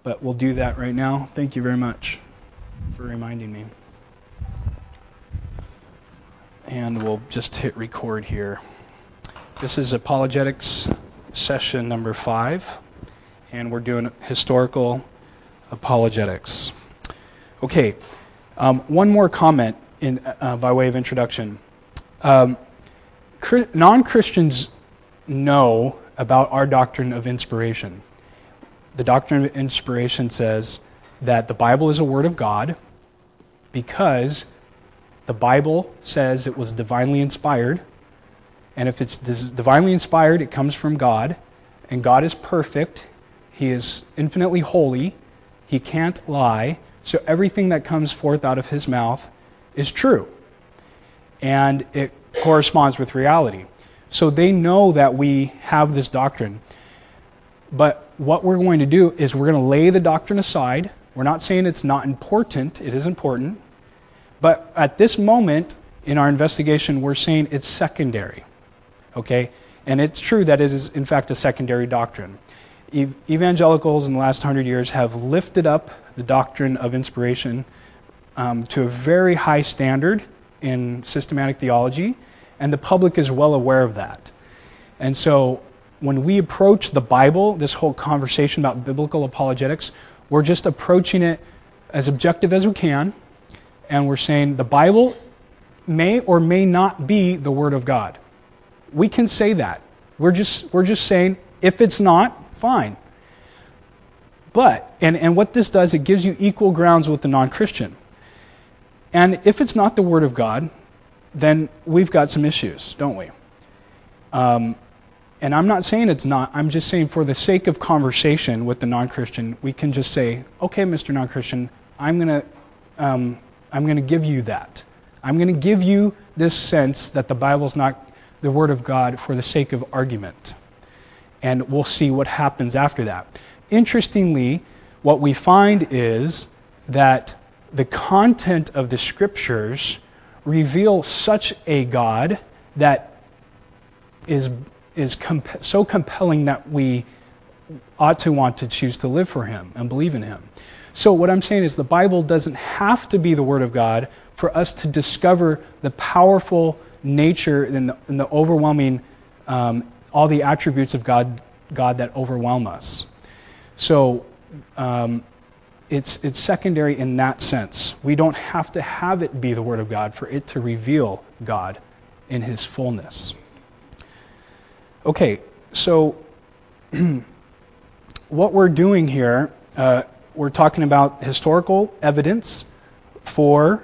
but we'll do that right now. Thank you very much for reminding me. And we'll just hit record here. This is Apologetics session number 5, and we're doing historical apologetics. Okay, one more comment by way of introduction. Non-Christians know about our doctrine of inspiration. The doctrine of inspiration says that the Bible is a word of God because the Bible says it was divinely inspired, and if it's divinely inspired, it comes from God, and God is perfect, He is infinitely holy, He can't lie, so everything that comes forth out of His mouth is true, and it corresponds with reality. So they know that we have this doctrine, but what we're going to do is we're going to lay the doctrine aside. We're not saying it's not important, it is important. But at this moment in our investigation, we're saying it's secondary, okay? And it's true that it is, in fact, a secondary doctrine. Evangelicals in the last 100 years have lifted up the doctrine of inspiration to a very high standard in systematic theology, and the public is well aware of that. And so when we approach the Bible, this whole conversation about biblical apologetics, we're just approaching it as objective as we can. And we're saying the Bible may or may not be the Word of God. We can say that. We're just saying, if it's not, fine. But, and what this does, it gives you equal grounds with the non-Christian. And if it's not the Word of God, then we've got some issues, don't we? And I'm not saying it's not. I'm just saying for the sake of conversation with the non-Christian, we can just say, okay, Mr. Non-Christian, I'm going to give you that. I'm going to give you this sense that the Bible's not the Word of God for the sake of argument. And we'll see what happens after that. Interestingly, what we find is that the content of the Scriptures reveal such a God that is so compelling that we ought to want to choose to live for Him and believe in Him. So what I'm saying is the Bible doesn't have to be the Word of God for us to discover the powerful nature and the overwhelming, all the attributes of God that overwhelm us. So it's secondary in that sense. We don't have to have it be the Word of God for it to reveal God in His fullness. Okay, so what we're doing here, we're talking about historical evidence for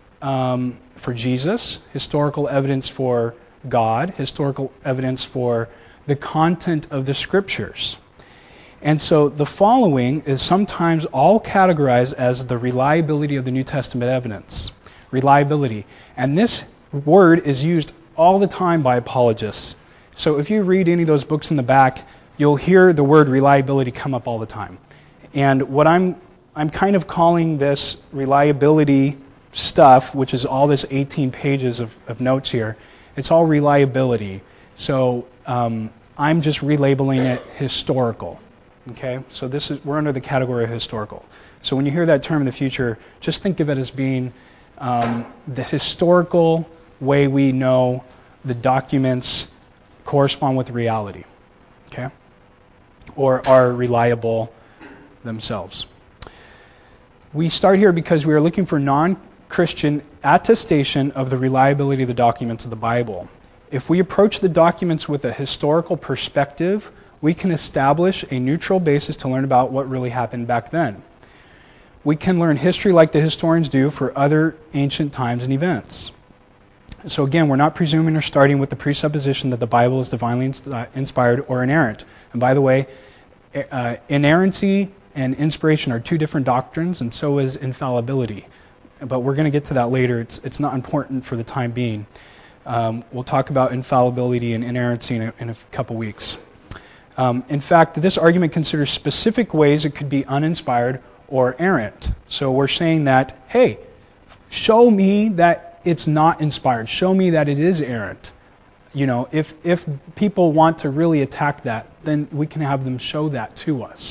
Jesus, historical evidence for God, historical evidence for the content of the Scriptures. And so the following is sometimes all categorized as the reliability of the New Testament evidence. Reliability. And this word is used all the time by apologists. So if you read any of those books in the back, you'll hear the word reliability come up all the time. And what I'm kind of calling this reliability stuff, which is all this 18 pages of notes here, it's all reliability. So I'm just relabeling it historical. Okay? So we're under the category of historical. So when you hear that term in the future, just think of it as being the historical way we know the documents correspond with reality. Okay? Or are reliable themselves. We start here because we are looking for non-Christian attestation of the reliability of the documents of the Bible. If we approach the documents with a historical perspective, we can establish a neutral basis to learn about what really happened back then. We can learn history like the historians do for other ancient times and events. So again, we're not presuming or starting with the presupposition that the Bible is divinely inspired or inerrant. And by the way, inerrancy and inspiration are two different doctrines, and so is infallibility. But we're going to get to that later. It's not important for the time being. We'll talk about infallibility and inerrancy in a couple weeks. In fact, this argument considers specific ways it could be uninspired or errant. So we're saying that, hey, show me that it's not inspired. Show me that it is errant. You know, if people want to really attack that, then we can have them show that to us.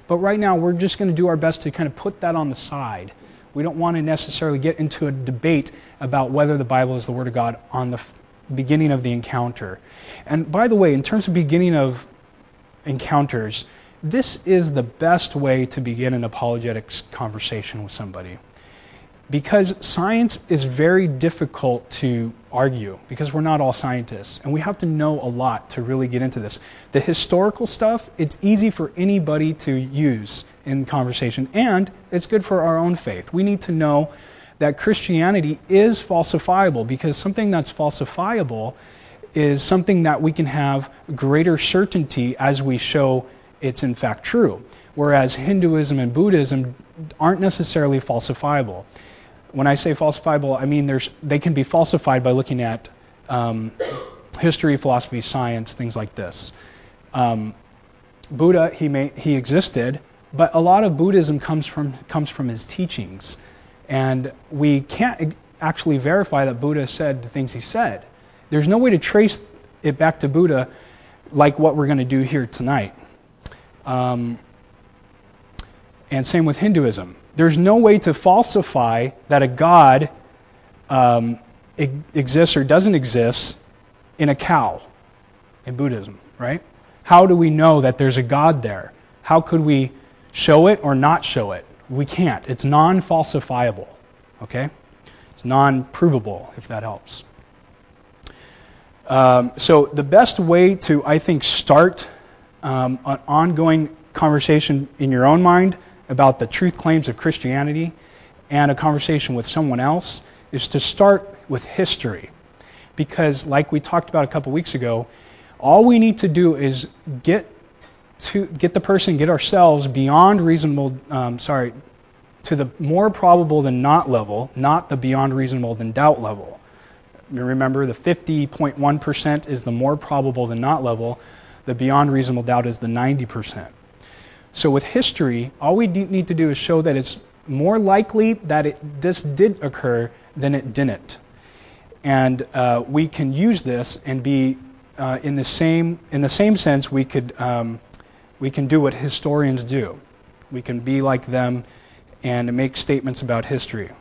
But right now, we're just going to do our best to kind of put that on the side. We don't want to necessarily get into a debate about whether the Bible is the Word of God on the beginning of the encounter. And by the way, in terms of beginning of encounters, this is the best way to begin an apologetics conversation with somebody. Because science is very difficult to argue, because we're not all scientists, and we have to know a lot to really get into this. The historical stuff, it's easy for anybody to use in conversation, and it's good for our own faith. We need to know that Christianity is falsifiable, because something that's falsifiable is something that we can have greater certainty as we show it's in fact true, whereas Hinduism and Buddhism aren't necessarily falsifiable. When I say falsifiable, I mean they can be falsified by looking at history, philosophy, science, things like this. Buddha, he existed, but a lot of Buddhism comes from his teachings, and we can't actually verify that Buddha said the things he said. There's no way to trace it back to Buddha like what we're going to do here tonight. And same with Hinduism. There's no way to falsify that a God exists or doesn't exist in a cow in Buddhism, right? How do we know that there's a God there? How could we show it or not show it? We can't. It's non-falsifiable, okay? It's non-provable, if that helps. So the best way to, I think, start an ongoing conversation in your own mind about the truth claims of Christianity and a conversation with someone else is to start with history. Because like we talked about a couple weeks ago, all we need to do is get ourselves beyond reasonable, to the more probable than not level, not the beyond reasonable than doubt level. Remember, the 50.1% is the more probable than not level. The beyond reasonable doubt is the 90%. So with history, all we need to do is show that it's more likely that this did occur than it didn't. And we can use this and be in the same sense we can do what historians do. We can be like them and make statements about history.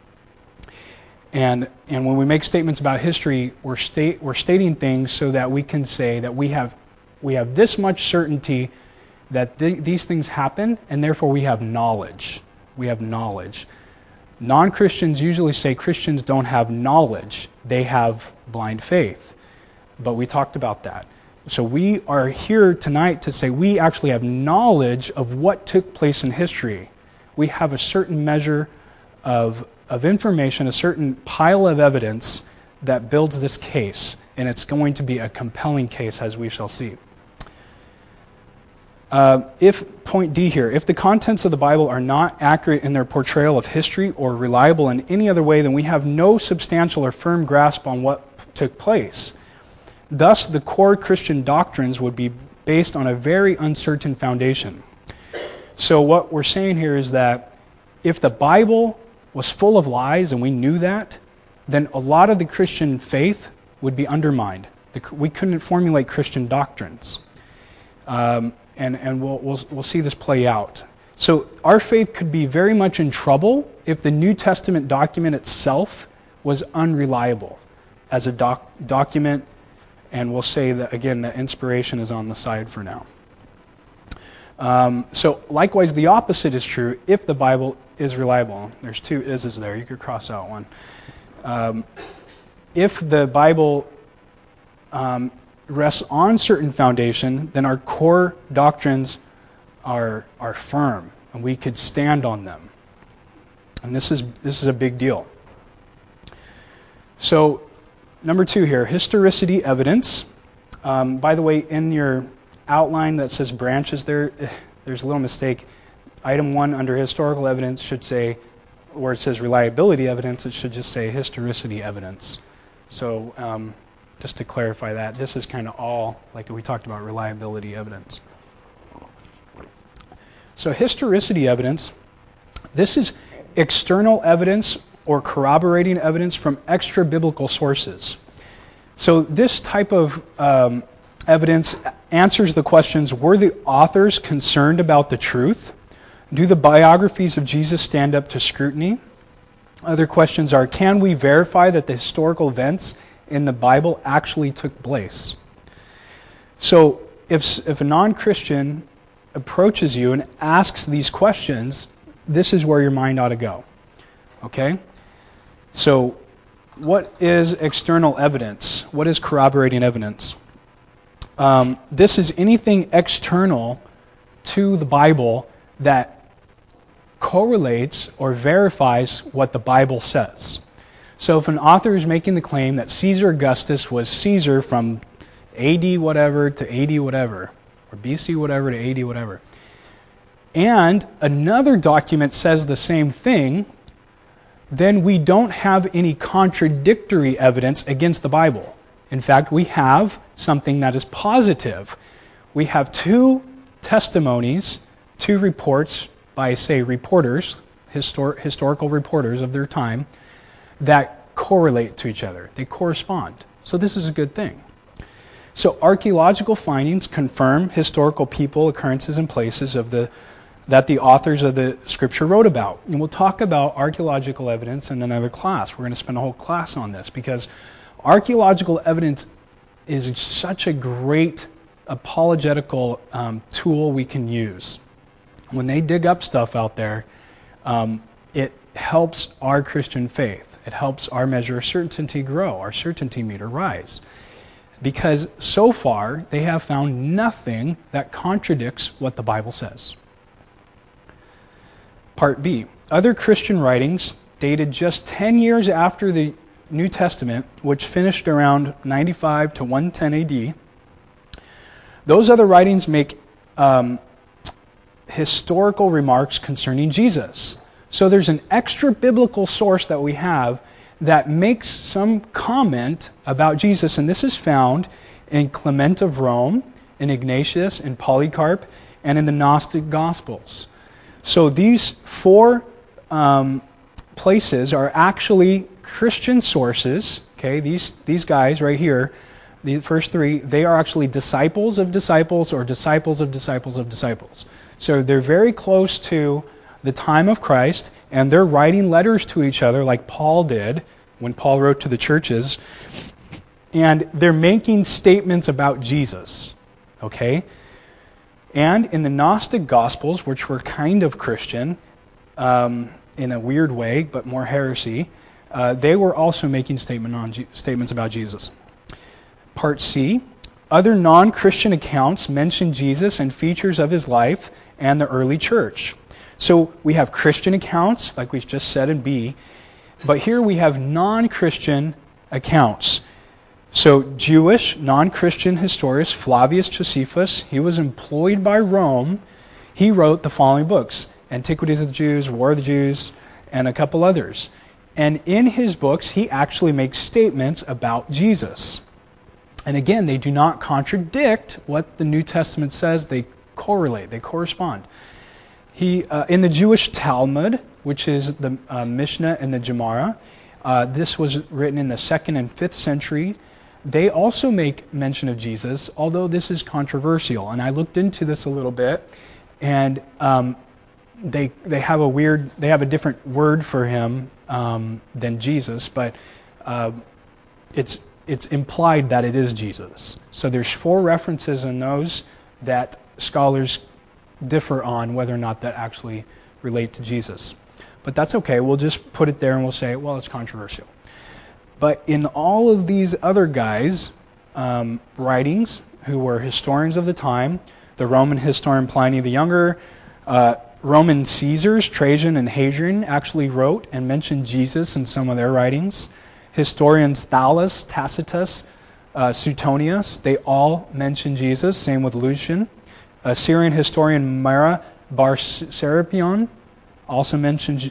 And when we make statements about history, we're stating things so that we can say that we have this much certainty that these things happen, and therefore we have knowledge. We have knowledge. Non-Christians usually say Christians don't have knowledge. They have blind faith. But we talked about that. So we are here tonight to say we actually have knowledge of what took place in history. We have a certain measure of information, a certain pile of evidence that builds this case, and it's going to be a compelling case, as we shall see. Point D here, if the contents of the Bible are not accurate in their portrayal of history or reliable in any other way, then we have no substantial or firm grasp on what took place. Thus, the core Christian doctrines would be based on a very uncertain foundation. So what we're saying here is that if the Bible was full of lies and we knew that, then a lot of the Christian faith would be undermined. We couldn't formulate Christian doctrines. And we'll see this play out. So our faith could be very much in trouble if the New Testament document itself was unreliable as a document, and we'll say that, again, that inspiration is on the side for now. So likewise, the opposite is true if the Bible is reliable. There's two is's there. You could cross out one. If the Bible rests on certain foundation, then our core doctrines are firm, and we could stand on them. And this is a big deal. So, number 2 here, historicity evidence. By the way, in your outline that says branches there's a little mistake. Item 1 under historical evidence should say, where it says reliability evidence, it should just say historicity evidence. So, just to clarify that, this is kind of all, like we talked about, reliability evidence. So historicity evidence, this is external evidence or corroborating evidence from extra-biblical sources. So this type of evidence answers the questions, were the authors concerned about the truth? Do the biographies of Jesus stand up to scrutiny? Other questions are, can we verify that the historical events in the Bible actually took place? So if a non-Christian approaches you and asks these questions, this is where your mind ought to go. Okay? So what is external evidence? What is corroborating evidence? This is anything external to the Bible that correlates or verifies what the Bible says. So if an author is making the claim that Caesar Augustus was Caesar from AD whatever to AD whatever, or BC whatever to AD whatever, and another document says the same thing, then we don't have any contradictory evidence against the Bible. In fact, we have something that is positive. We have two testimonies, two reports by, say, reporters, historical reporters of their time, that correlate to each other. They correspond. So this is a good thing. So archaeological findings confirm historical people, occurrences, and places that the authors of the Scripture wrote about. And we'll talk about archaeological evidence in another class. We're going to spend a whole class on this because archaeological evidence is such a great apologetical tool we can use. When they dig up stuff out there, it helps our Christian faith. It helps our measure of certainty grow, our certainty meter rise. Because so far, they have found nothing that contradicts what the Bible says. Part B. Other Christian writings dated just 10 years after the New Testament, which finished around 95 to 110 AD, those other writings make historical remarks concerning Jesus. So there's an extra biblical source that we have that makes some comment about Jesus, and this is found in Clement of Rome, in Ignatius, in Polycarp, and in the Gnostic Gospels. So these four places are actually Christian sources. Okay, these guys right here, the first three, they are actually disciples of disciples or disciples of disciples of disciples. So they're very close to the time of Christ, and they're writing letters to each other like Paul did when Paul wrote to the churches, and they're making statements about Jesus. Okay? And in the Gnostic Gospels, which were kind of Christian, in a weird way, but more heresy, they were also making statements about Jesus. Part C, other non-Christian accounts mention Jesus and features of his life and the early church. So we have Christian accounts, like we just said in B, but here we have non-Christian accounts. So Jewish, non-Christian historian Flavius Josephus, he was employed by Rome. He wrote the following books: Antiquities of the Jews, War of the Jews, and a couple others. And in his books, he actually makes statements about Jesus. And again, they do not contradict what the New Testament says. They correlate, they correspond. He, in the Jewish Talmud, which is the Mishnah and the Gemara, this was written in the 2nd and 5th century. They also make mention of Jesus, although this is controversial. And I looked into this a little bit, and they have a different word for him than Jesus, but it's implied that it is Jesus. So there's 4 references in those that scholars differ on whether or not that actually relate to Jesus. But that's okay. We'll just put it there and we'll say, well, it's controversial. But in all of these other guys' writings, who were historians of the time, the Roman historian Pliny the Younger, Roman Caesars, Trajan and Hadrian, actually wrote and mentioned Jesus in some of their writings. Historians Thallus, Tacitus, Suetonius, they all mention Jesus. Same with Lucian. Syrian historian Mara Bar Serapion also mentions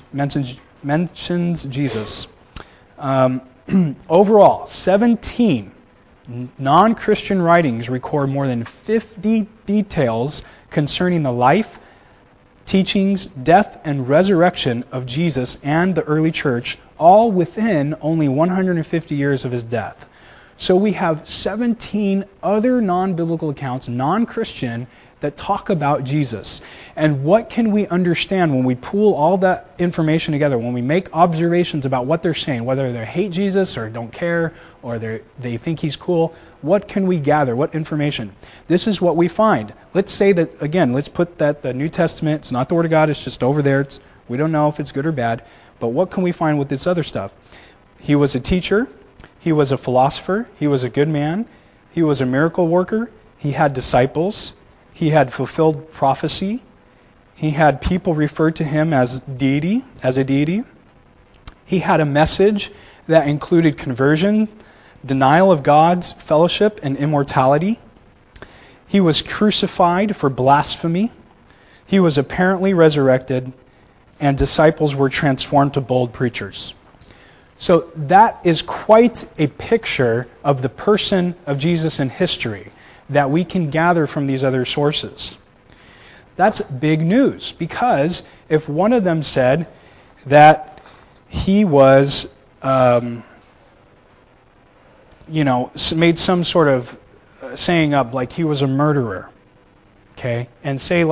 Jesus. Overall, 17 non-Christian writings record more than 50 details concerning the life, teachings, death, and resurrection of Jesus and the early church, all within only 150 years of his death. So we have 17 other non-biblical accounts, non-Christian, that talk about Jesus. And what can we understand when we pool all that information together, when we make observations about what they're saying, whether they hate Jesus or don't care or they think he's cool? What can we gather? What information? This is what we find. Let's say that, again, let's put that the New Testament, it's not the Word of God, it's just over there. We don't know if it's good or bad. But what can we find with this other stuff? He was a teacher. He was a philosopher. He was a good man. He was a miracle worker. He had disciples. He had fulfilled prophecy. He had people refer to him as a deity. He had a message that included conversion, denial of God's fellowship, and immortality. He was crucified for blasphemy. He was apparently resurrected, and disciples were transformed to bold preachers. So that is quite a picture of the person of Jesus in history that we can gather from these other sources. That's big news, because if one of them said that he was, made some sort of saying up, like he was a murderer, okay, and say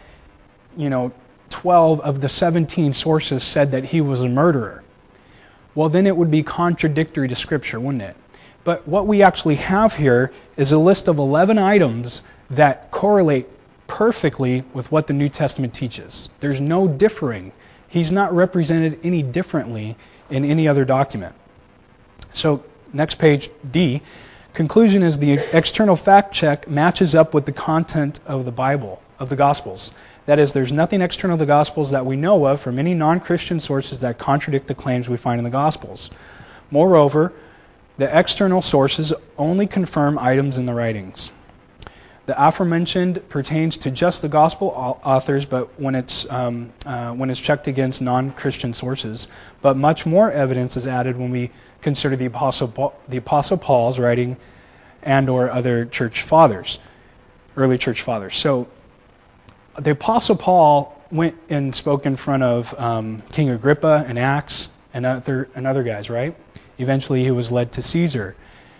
12 of the 17 sources said that he was a murderer, well, then it would be contradictory to Scripture, wouldn't it? But what we actually have here is a list of 11 items that correlate perfectly with what the New Testament teaches. There's no differing. He's not represented any differently in any other document. So, next page, D. Conclusion is the external fact check matches up with the content of the Bible, of the Gospels. That is, there's nothing external to the Gospels that we know of from any non-Christian sources that contradict the claims we find in the Gospels. Moreover, the external sources only confirm items in the writings. The aforementioned pertains to just the Gospel authors, but when it's checked against non-Christian sources. But much more evidence is added when we consider the Apostle Paul's writing and/or other church fathers, early church fathers. So, the Apostle Paul went and spoke in front of King Agrippa in Acts and other guys, right? Eventually he was led to Caesar.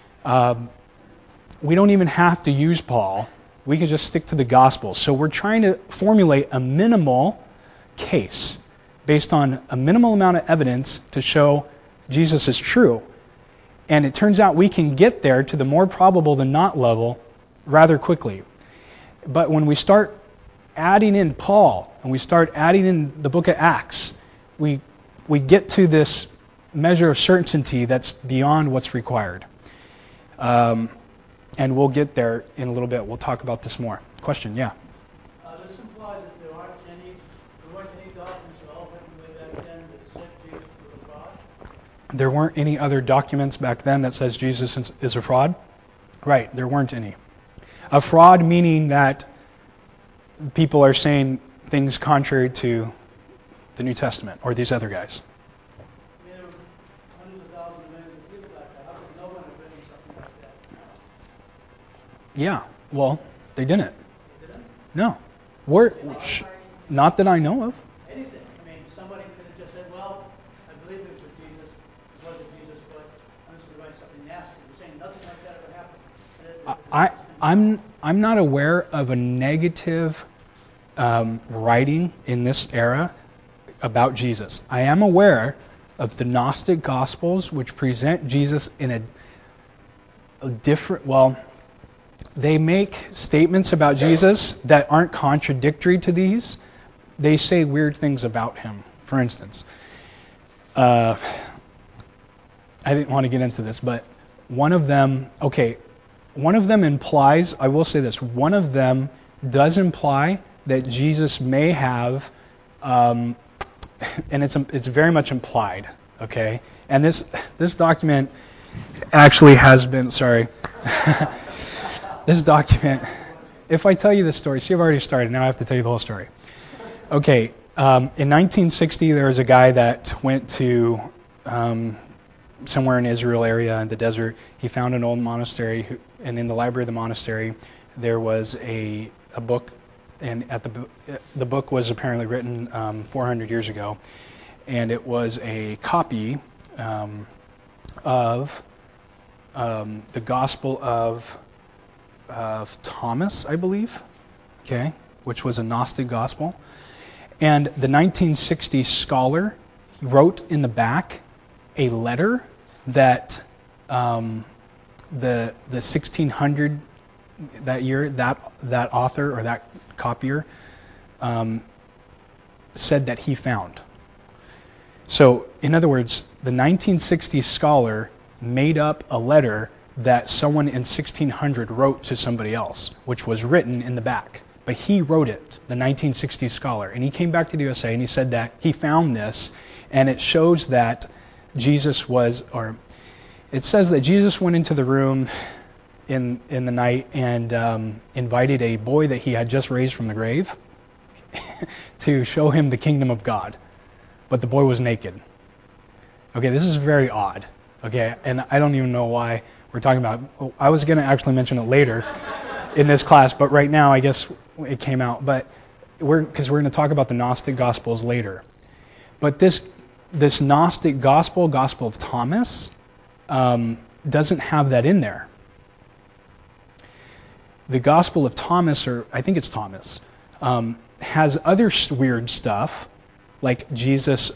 We don't even have to use Paul. We can just stick to the gospel. So we're trying to formulate a minimal case based on a minimal amount of evidence to show Jesus is true. And it turns out we can get there to the more probable than not level rather quickly. But when we start adding in Paul and we start adding in the book of Acts, we get to this measure of certainty that's beyond what's required. And we'll get there in a little bit. We'll talk about this more. Question, yeah? This implies that there weren't any documents at all written way back then that said Jesus was a fraud? There weren't any other documents back then that says Jesus is a fraud? Right, there weren't any. A fraud meaning that people are saying things contrary to the New Testament or these other guys. I mean, there were hundreds of thousands of millions of people back then. How could no one have written something like that? Yeah, well, they didn't. They didn't? No. Not that I know of. Anything. I mean, somebody could have just said, well, I believe it was Jesus. It wasn't Jesus, but I'm just going to write something nasty. You're saying nothing like that ever happened. I'm not aware of a negative writing in this era about Jesus. I am aware of the Gnostic Gospels, which present Jesus in a different, they make statements about Jesus that aren't contradictory to these. They say weird things about him. For instance, I didn't want to get into this, but one of them implies, I will say this, one of them does imply that Jesus may have, and it's very much implied, okay? And this document actually has been, this document, if I tell you this story, see, I've already started, now I have to tell you the whole story. Okay, in 1960, there was a guy that went to somewhere in Israel area in the desert. He found an old monastery, and in the library of the monastery, there was a book, and the book was apparently written 400 years ago, and it was a copy of the Gospel of Thomas, I believe, okay, which was a Gnostic gospel. And the 1960s scholar wrote in the back a letter that the 1600 that year, that author or that copier said that he found. So, in other words, the 1960s scholar made up a letter that someone in 1600 wrote to somebody else, which was written in the back. But he wrote it, the 1960s scholar. And he came back to the USA and he said that he found this, and it shows that Jesus was, or it says that Jesus went into the room in the night and invited a boy that he had just raised from the grave to show him the kingdom of God. But the boy was naked. Okay, this is very odd. Okay, and I don't even know why we're talking about it. I was going to actually mention it later in this class, but right now I guess it came out. But because we're going to talk about the Gnostic Gospels later. But this Gnostic Gospel of Thomas, doesn't have that in there. The Gospel of Thomas, or I think it's Thomas, has other weird stuff, like Jesus,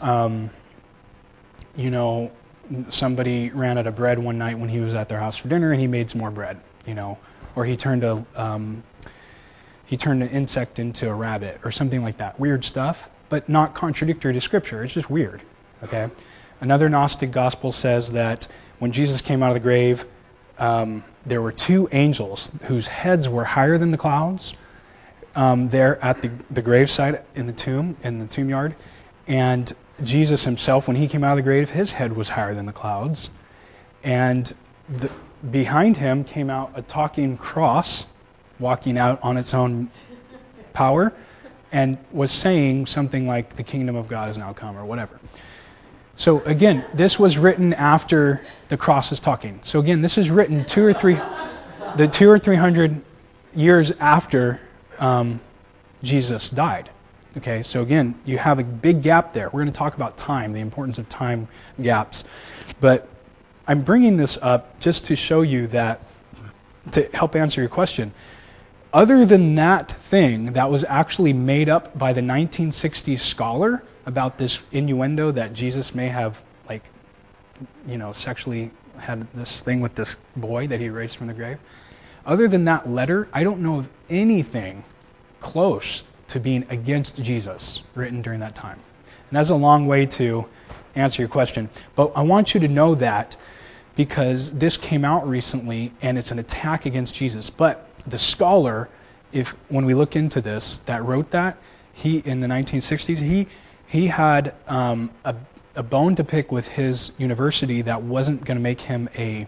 somebody ran out of bread one night when he was at their house for dinner, and he made some more bread, or he turned an insect into a rabbit, or something like that. Weird stuff, but not contradictory to Scripture. It's just weird. Okay. Another Gnostic gospel says that when Jesus came out of the grave, there were two angels whose heads were higher than the clouds there at the graveside in the tomb yard. And Jesus himself, when he came out of the grave, his head was higher than the clouds. And behind him came out a talking cross, walking out on its own power, and was saying something like, "The kingdom of God has now come," or whatever. So again, this was written after the cross is talking. So again, this is written 200 or 300 years after Jesus died. Okay, so again, you have a big gap there. We're going to talk about time, the importance of time gaps. But I'm bringing this up just to show you that, to help answer your question, other than that thing that was actually made up by the 1960s scholar about this innuendo that Jesus may have, sexually had this thing with this boy that he raised from the grave, other than that letter, I don't know of anything close to being against Jesus written during that time. And that's a long way to answer your question. But I want you to know that because this came out recently and it's an attack against Jesus. But the scholar, when we look into this, that wrote that, he in the 1960s, he had a bone to pick with his university that wasn't going to make him a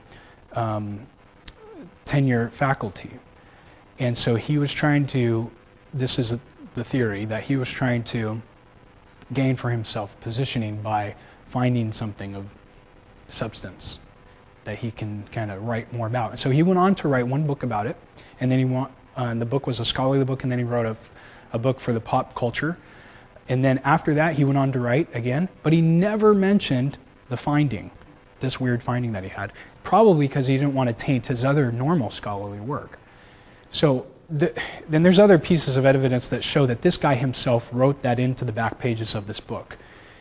tenure faculty. And so he was trying to, this is the theory, that he was trying to gain for himself positioning by finding something of substance that he can kind of write more about. So he went on to write one book about it, and then and the book was a scholarly book, and then he wrote a book for the pop culture. And then after that, he went on to write again, but he never mentioned the finding, this weird finding that he had, probably because he didn't want to taint his other normal scholarly work. So then there's other pieces of evidence that show that this guy himself wrote that into the back pages of this book.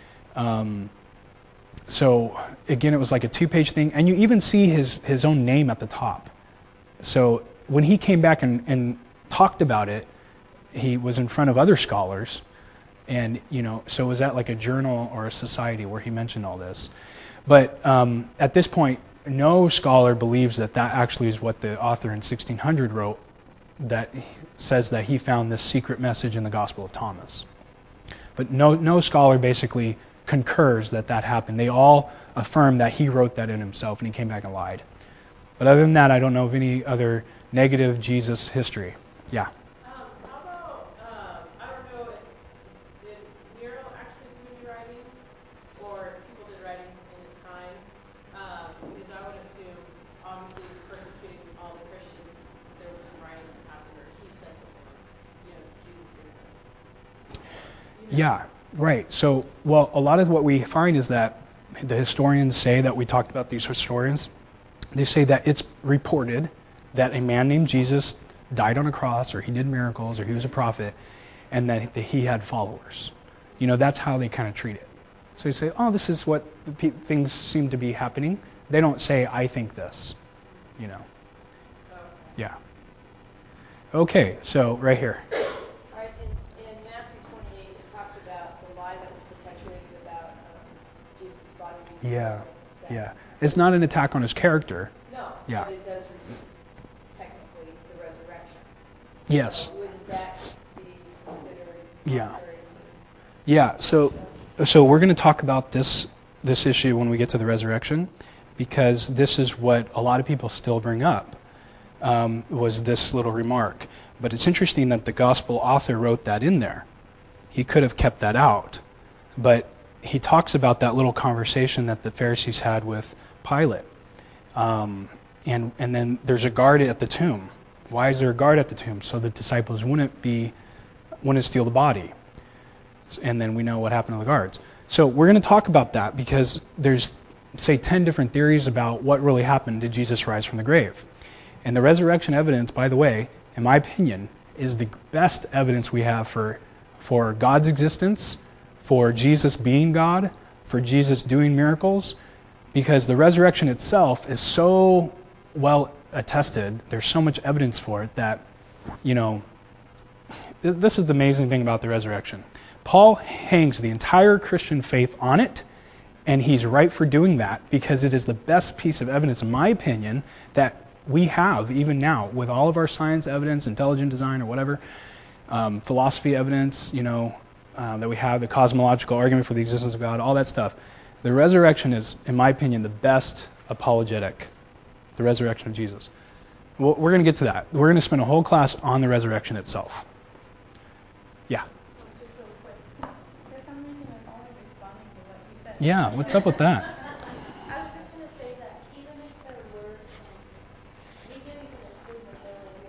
So again, it was like a 2-page thing, and you even see his own name at the top. So when he came back and talked about it, he was in front of other scholars, and so it was at like a journal or a society where he mentioned all this. But at this point, no scholar believes that actually is what the author in 1600 wrote, that says that he found this secret message in the Gospel of Thomas. But no scholar basically concurs that happened. They all affirm that he wrote that in himself and he came back and lied. But other than that, I don't know of any other negative Jesus history. Yeah? How about, I don't know, did Nero actually do any writings? Or people did writings in his time? Because I would assume, obviously, he's persecuting all the Christians, that there was some writing that happened, or he said something like, Jesus is them. Yeah, right. So, a lot of what we find is that the historians say that we talked about these historians, They say that it's reported that a man named Jesus died on a cross, or he did miracles, or he was a prophet, and that he had followers. That's how they kind of treat it. So you say, oh, this is what things seem to be happening. They don't say, I think this. Yeah. Okay, so right here. All right, in Matthew 28, it talks about the lie that was perpetuated about Jesus' body being Yeah, restored instead. yeah. It's not an attack on his character. No, Yeah. but it does refute technically the resurrection. Yes. So wouldn't that be considered Yeah. contrary to Yeah, so we're going to talk about this issue when we get to the resurrection, because this is what a lot of people still bring up, was this little remark. But it's interesting that the gospel author wrote that in there. He could have kept that out. But he talks about that little conversation that the Pharisees had with Pilate. And then there's a guard at the tomb. Why is there a guard at the tomb? So the disciples wouldn't steal the body. And then we know what happened to the guards. So we're going to talk about that because there's, say, 10 different theories about what really happened. Did Jesus rise from the grave? And the resurrection evidence, by the way, in my opinion, is the best evidence we have for God's existence, for Jesus being God, for Jesus doing miracles, because the resurrection itself is so well attested. There's so much evidence for it that, this is the amazing thing about the resurrection. Paul hangs the entire Christian faith on it, and he's right for doing that because it is the best piece of evidence, in my opinion, that we have even now with all of our science evidence, intelligent design or whatever, philosophy evidence, that we have, the cosmological argument for the existence of God, all that stuff. The resurrection is, in my opinion, the best apologetic, the resurrection of Jesus. Well, we're going to get to that. We're going to spend a whole class on the resurrection itself. Yeah. Just real quick. For some reason, I'm always responding to what he says. Yeah, what's up with that? I was just going to say that even if there were, we could even assume that there were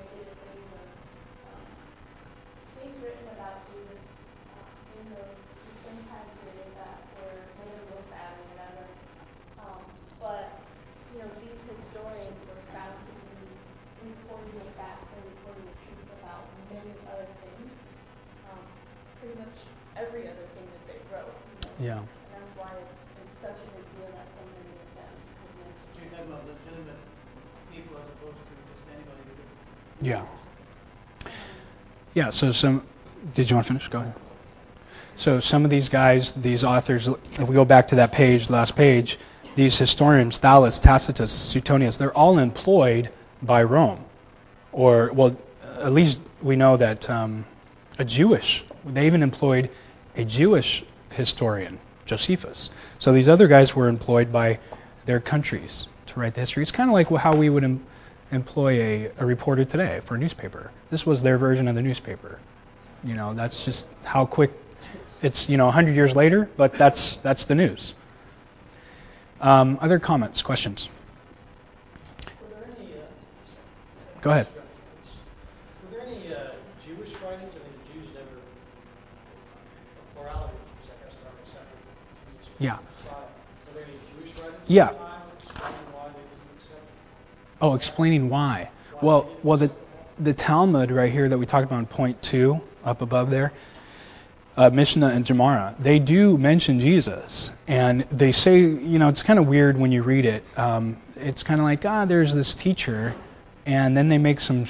things written about Jesus in the same time period that were later looked at or whatever. But these historians were found to be reporting the facts and reporting the truth about many other things. Pretty much every other thing that they wrote. Yeah. And that's why it's such a big deal that so many of them would mention. So you're talking about legitimate people as opposed to just anybody who could. Yeah. Yeah, so did you want to finish? Go ahead. So some of these guys, these authors, if we go back to that page, the last page, these historians, Thallus, Tacitus, Suetonius, they're all employed by Rome. Or, well, at least we know that they even employed a Jewish historian, Josephus. So these other guys were employed by their countries to write the history. It's kind of like how we would employ a reporter today for a newspaper. This was their version of the newspaper. That's just how quick it's, 100 years later, but that's the news. Other comments, questions? Were there any... Go ahead. Were there any Jewish writings? I mean, the Jews never... A plurality of Jews, I guess, never accepted Jesus as Yeah. Messiah. Were there any Jewish writings Yeah. at the time explaining why they didn't accept it? Oh, explaining why. Well, the Talmud right here that we talked about in point 2, up above there, Mishnah and Gemara, they do mention Jesus. And they say, it's kind of weird when you read it. It's kind of like, there's this teacher, and then they make some,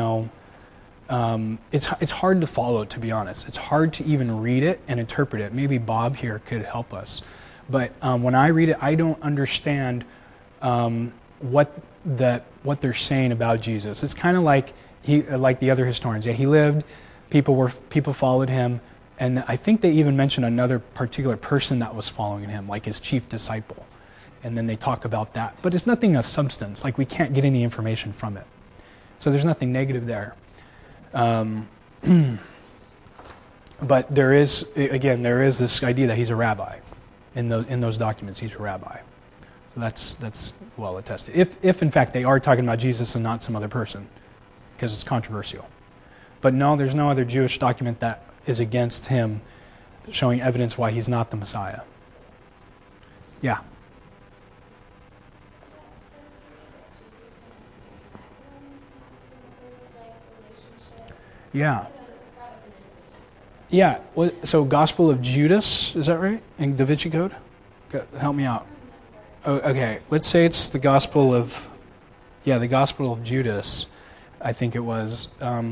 it's hard to follow, to be honest. It's hard to even read it and interpret it. Maybe Bob here could help us. But when I read it, I don't understand what they're saying about Jesus. It's kind of like the other historians. Yeah, he lived, people followed him, and I think they even mention another particular person that was following him, like his chief disciple. And then they talk about that. But it's nothing of substance. Like, we can't get any information from it. So there's nothing negative there. But there is this idea that he's a rabbi. In those documents, he's a rabbi. So that's well attested. If in fact they are talking about Jesus and not some other person, because it's controversial. But no, there's no other Jewish document that is against him showing evidence why he's not the Messiah. Yeah. Yeah. I know that it's got it in English. Yeah. So Gospel of Judas, is that right? In Da Vinci Code? Help me out. Oh, okay. Let's say it's the Gospel of, the Gospel of Judas, I think it was,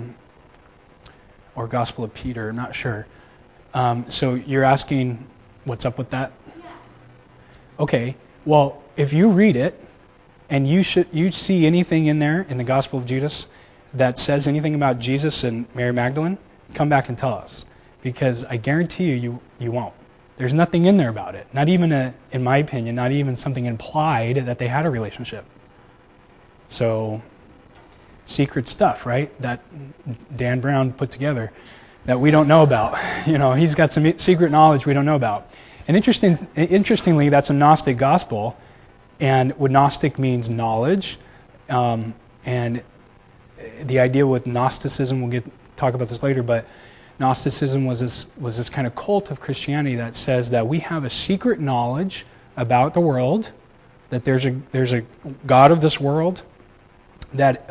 or Gospel of Peter, I'm not sure. So you're asking what's up with that? Yeah. Okay. Well, if you read it and you see anything in there in the Gospel of Judas that says anything about Jesus and Mary Magdalene, come back and tell us, because I guarantee you won't. There's nothing in there about it. Not even in my opinion, not even something implied that they had a relationship. So, secret stuff, right? That Dan Brown put together that we don't know about. He's got some secret knowledge we don't know about. And interestingly, that's a Gnostic gospel, and what Gnostic means knowledge, and the idea with Gnosticism, we'll talk about this later, but Gnosticism was this kind of cult of Christianity that says that we have a secret knowledge about the world, that there's a God of this world that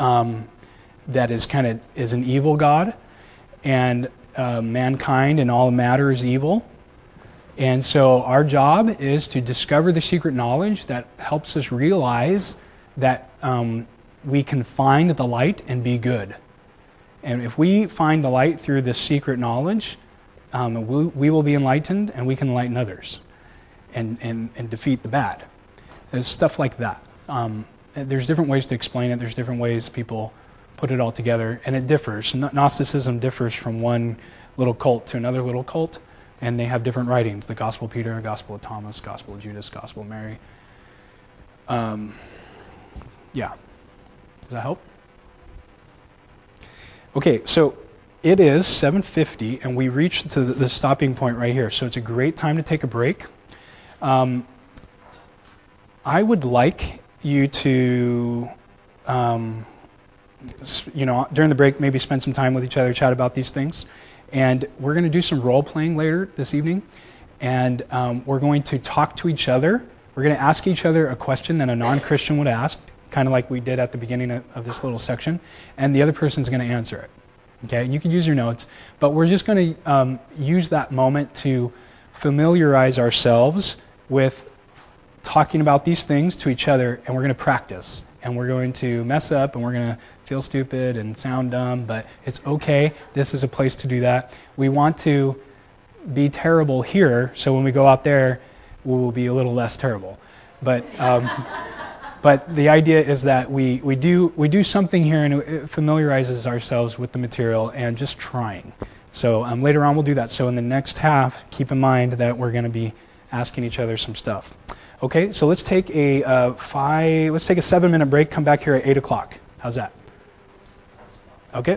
is an evil God, and mankind and all matter is evil. And so our job is to discover the secret knowledge that helps us realize that we can find the light and be good. And if we find the light through this secret knowledge, we will be enlightened, and we can enlighten others and defeat the bad. There's stuff like that. There's different ways to explain it. There's different ways people put it all together, and it differs. Gnosticism differs from one little cult to another little cult, and they have different writings: the Gospel of Peter, Gospel of Thomas, Gospel of Judas, Gospel of Mary. Yeah. Does that help? Okay, so it is 7:50, and we reached to the stopping point right here. So it's a great time to take a break. I would like you to, during the break, maybe spend some time with each other, chat about these things. And we're going to do some role-playing later this evening. And we're going to talk to each other. We're going to ask each other a question that a non-Christian would ask, kind of like we did at the beginning of this little section. And the other person's going to answer it. Okay? You can use your notes. But we're just going to use that moment to familiarize ourselves with talking about these things to each other, and we're going to practice. And we're going to mess up, and we're going to feel stupid and sound dumb, but it's okay. This is a place to do that. We want to be terrible here, so when we go out there, we will be a little less terrible. But but the idea is that we do something here, and it familiarizes ourselves with the material and just trying. So later on we'll do that. So in the next half, keep in mind that we're going to be asking each other some stuff. Okay, so let's take a 7-minute break. Come back here at 8 o'clock. How's that? Okay.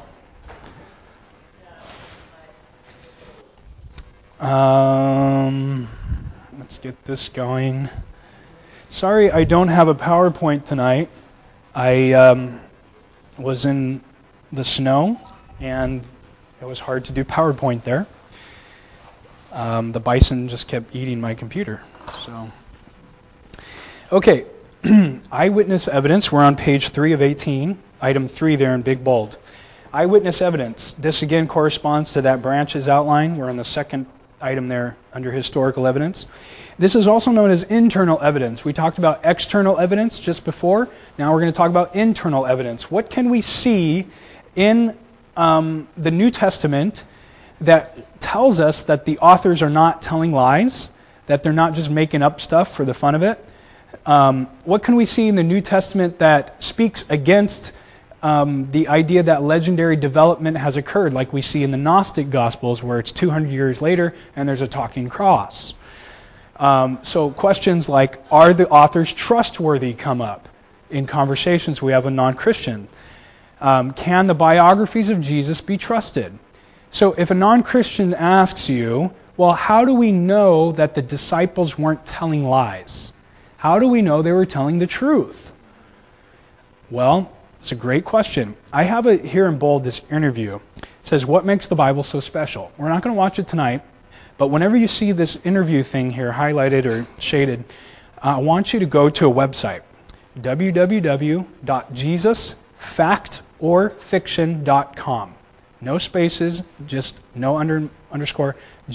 Let's get this going. Sorry, I don't have a PowerPoint tonight. I was in the snow, and it was hard to do PowerPoint there. The bison just kept eating my computer. So, okay, eyewitness evidence. We're on page 3 of 18, item 3 there in big bold. Eyewitness evidence. This again corresponds to that branches outline. We're on the second item there under historical evidence. This is also known as internal evidence. We talked about external evidence just before. Now we're going to talk about internal evidence. What can we see in the New Testament that tells us that the authors are not telling lies, that they're not just making up stuff for the fun of it? What can we see in the New Testament that speaks against the idea that legendary development has occurred, like we see in the Gnostic Gospels, where it's 200 years later and there's a talking cross? So questions like, are the authors trustworthy, come up in conversations we have with non-Christian. Can the biographies of Jesus be trusted? So if a non-Christian asks you, well, how do we know that the disciples weren't telling lies? How do we know they were telling the truth? Well, it's a great question. I have it here in bold, this interview. It says, what makes the Bible so special? We're not going to watch it tonight, but whenever you see this interview thing here highlighted or shaded, I want you to go to a website, www.jesusfactorfiction.com. no spaces, just no underscore,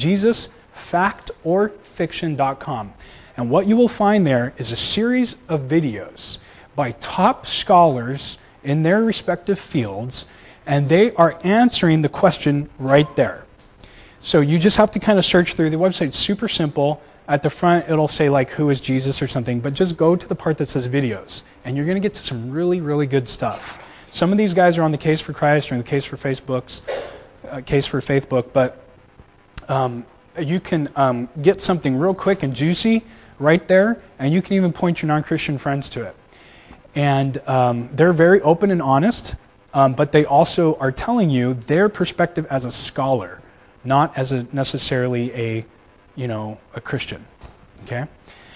JesusFactOrFiction.com. And what you will find there is a series of videos by top scholars in their respective fields, and they are answering the question right there. So you just have to kind of search through. The website's super simple. At the front, it'll say like, who is Jesus or something, but just go to the part that says videos, and you're going to get to some really, really good stuff. Some of these guys are on the Case for Christ or in the Case for Faithbook, but you can get something real quick and juicy right there, and you can even point your non-Christian friends to it. And they're very open and honest, but they also are telling you their perspective as a scholar, not as necessarily a Christian. Okay?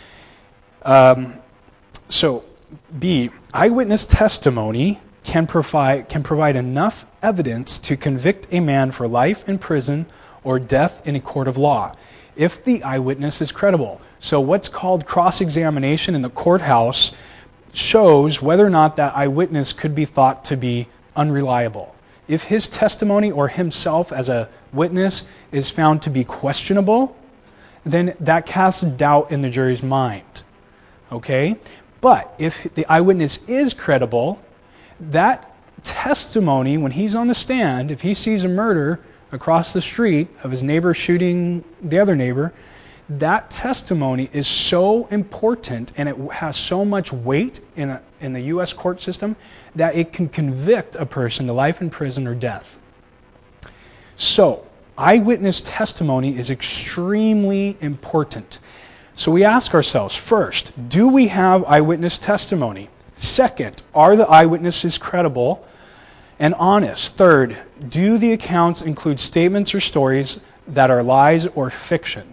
So, B, eyewitness testimony can provide enough evidence to convict a man for life in prison or death in a court of law, if the eyewitness is credible. So what's called cross-examination in the courthouse shows whether or not that eyewitness could be thought to be unreliable. If his testimony or himself as a witness is found to be questionable, then that casts doubt in the jury's mind. Okay? But if the eyewitness is credible, that testimony, when he's on the stand, if he sees a murder across the street of his neighbor shooting the other neighbor, that testimony is so important and it has so much weight in the U.S. court system that it can convict a person to life in prison or death. So, eyewitness testimony is extremely important. So we ask ourselves, first, do we have eyewitness testimony? Second, are the eyewitnesses credible and honest? Third, do the accounts include statements or stories that are lies or fiction?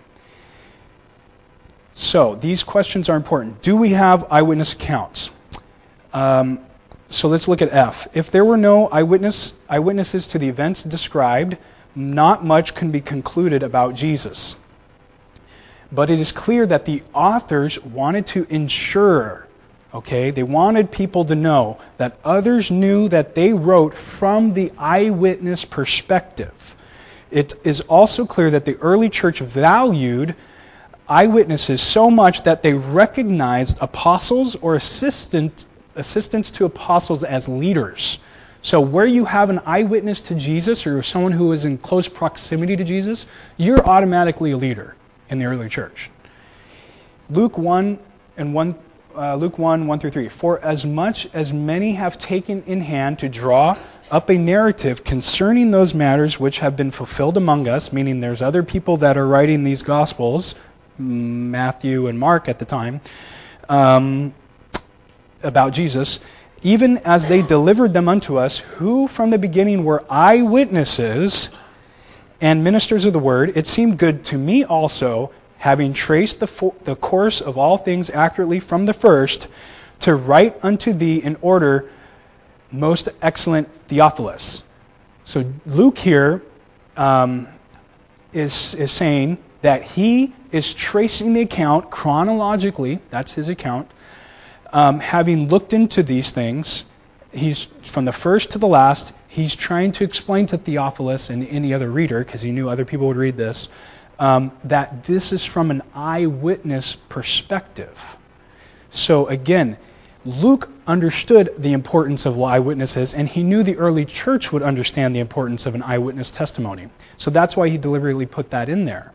So these questions are important. Do we have eyewitness accounts? So let's look at F. If there were no eyewitnesses to the events described, not much can be concluded about Jesus. But it is clear that the authors wanted to ensure, they wanted people to know that others knew that they wrote from the eyewitness perspective. It is also clear that the early church valued eyewitnesses so much that they recognized apostles or assistants to apostles as leaders. So where you have an eyewitness to Jesus or someone who is in close proximity to Jesus, you're automatically a leader in the early church. Luke 1, 1 through 3. For as much as many have taken in hand to draw up a narrative concerning those matters which have been fulfilled among us, meaning there's other people that are writing these Gospels, Matthew and Mark at the time, about Jesus, even as they delivered them unto us, who from the beginning were eyewitnesses and ministers of the word, it seemed good to me also, having traced the course of all things accurately from the first, to write unto thee in order, most excellent Theophilus. So Luke here is saying that he is tracing the account chronologically, that's his account, having looked into these things. He's from the first to the last, he's trying to explain to Theophilus and any other reader, because he knew other people would read this, that this is from an eyewitness perspective. So again, Luke understood the importance of eyewitnesses, and he knew the early church would understand the importance of an eyewitness testimony. So that's why he deliberately put that in there.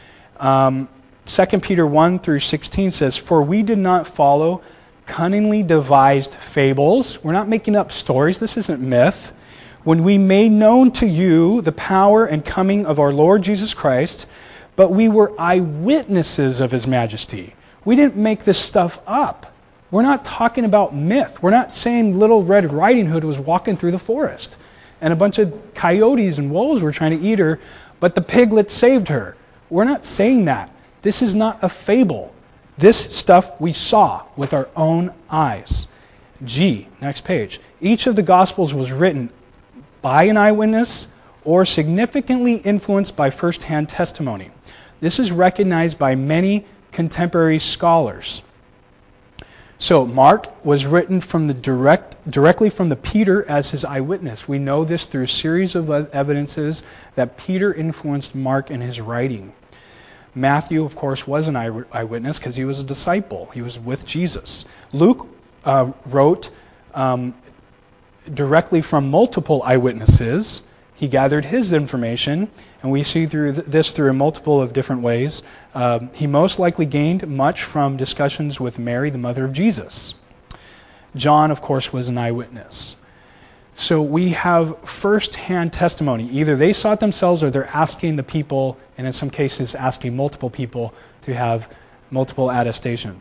2 Peter 1 through 16 says, for we did not follow cunningly devised fables. We're not making up stories. This isn't myth. When we made known to you the power and coming of our Lord Jesus Christ, but we were eyewitnesses of his majesty. We didn't make this stuff up. We're not talking about myth. We're not saying Little Red Riding Hood was walking through the forest and a bunch of coyotes and wolves were trying to eat her, but the piglet saved her. We're not saying that. This is not a fable. This stuff we saw with our own eyes. G, next page. Each of the Gospels was written by an eyewitness or significantly influenced by first-hand testimony. This is recognized by many contemporary scholars. So Mark was written from directly from the Peter as his eyewitness. We know this through a series of evidences that Peter influenced Mark in his writing. Matthew, of course, was an eyewitness because he was a disciple. He was with Jesus. Luke wrote directly from multiple eyewitnesses. He gathered his information, and we see through this through a multiple of different ways. He most likely gained much from discussions with Mary, the mother of Jesus. John, of course, was an eyewitness. So we have first-hand testimony. Either they saw it themselves or they're asking the people, and in some cases asking multiple people to have multiple attestation.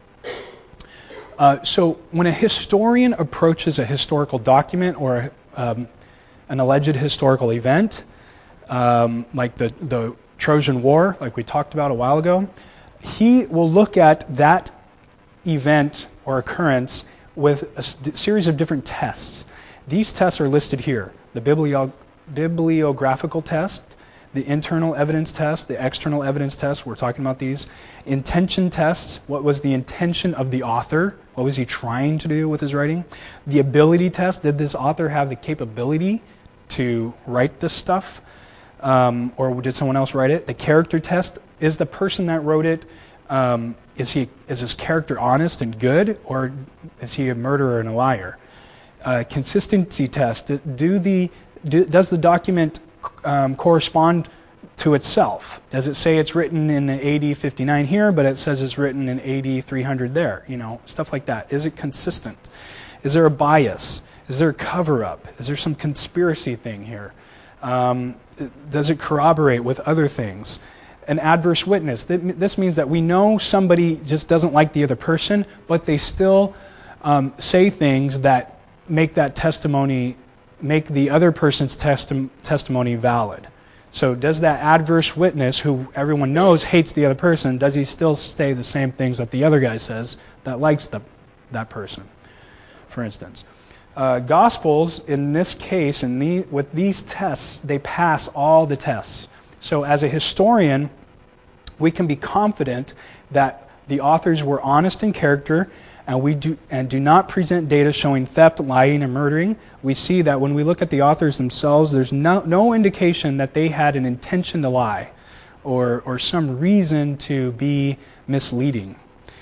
So when a historian approaches a historical document or an alleged historical event, like the Trojan War, like we talked about a while ago, he will look at that event or occurrence with a series of different tests. These tests are listed here. The bibliographical test, the internal evidence test, the external evidence test, we're talking about these. Intention tests, what was the intention of the author? What was he trying to do with his writing? The ability test, did this author have the capability to write this stuff? Or did someone else write it? The character test, is the person that wrote it, is his character honest and good, or is he a murderer and a liar? Consistency test, does the document correspond to itself? Does it say it's written in AD 59 here, but it says it's written in AD 300 there? Stuff like that. Is it consistent? Is there a bias? Is there a cover-up? Is there some conspiracy thing here? Does it corroborate with other things? An adverse witness. This means that we know somebody just doesn't like the other person, but they still say things that make that testimony, make the other person's testimony valid. So does that adverse witness, who everyone knows hates the other person, does he still say the same things that the other guy says that likes that person, for instance? Gospels, in this case, with these tests, they pass all the tests. So as a historian, we can be confident that the authors were honest in character, and do not present data showing theft, lying, and murdering. We see that when we look at the authors themselves, there's no indication that they had an intention to lie or some reason to be misleading.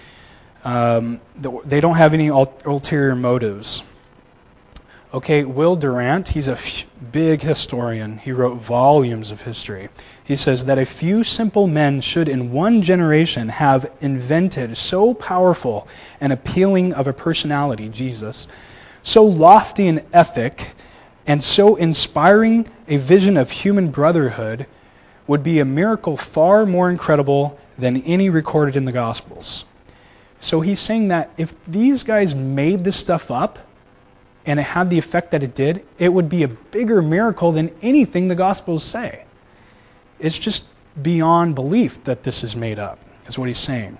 They don't have any ulterior motives. Okay, Will Durant, he's a big historian. He wrote volumes of history. He says that a few simple men should in one generation have invented so powerful and appealing of a personality, Jesus, so lofty an ethic, and so inspiring a vision of human brotherhood would be a miracle far more incredible than any recorded in the Gospels. So he's saying that if these guys made this stuff up, and it had the effect that it did, it would be a bigger miracle than anything the Gospels say. It's just beyond belief that this is made up, is what he's saying.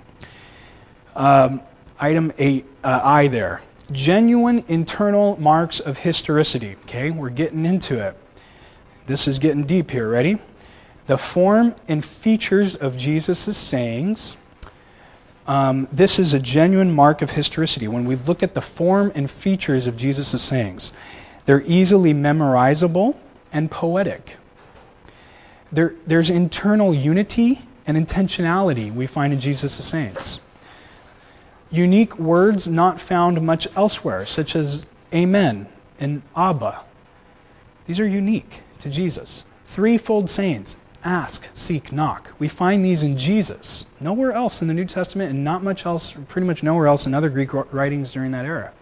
Item 8I there. Genuine internal marks of historicity. Okay, we're getting into it. This is getting deep here. Ready? The form and features of Jesus' sayings. This is a genuine mark of historicity. When we look at the form and features of Jesus' sayings, they're easily memorizable and poetic. There's internal unity and intentionality we find in Jesus' sayings. Unique words not found much elsewhere, such as amen and Abba. These are unique to Jesus. Threefold sayings. Ask, seek, knock. We find these in Jesus. Nowhere else in the New Testament, and not much else, pretty much nowhere else in other Greek writings during that era.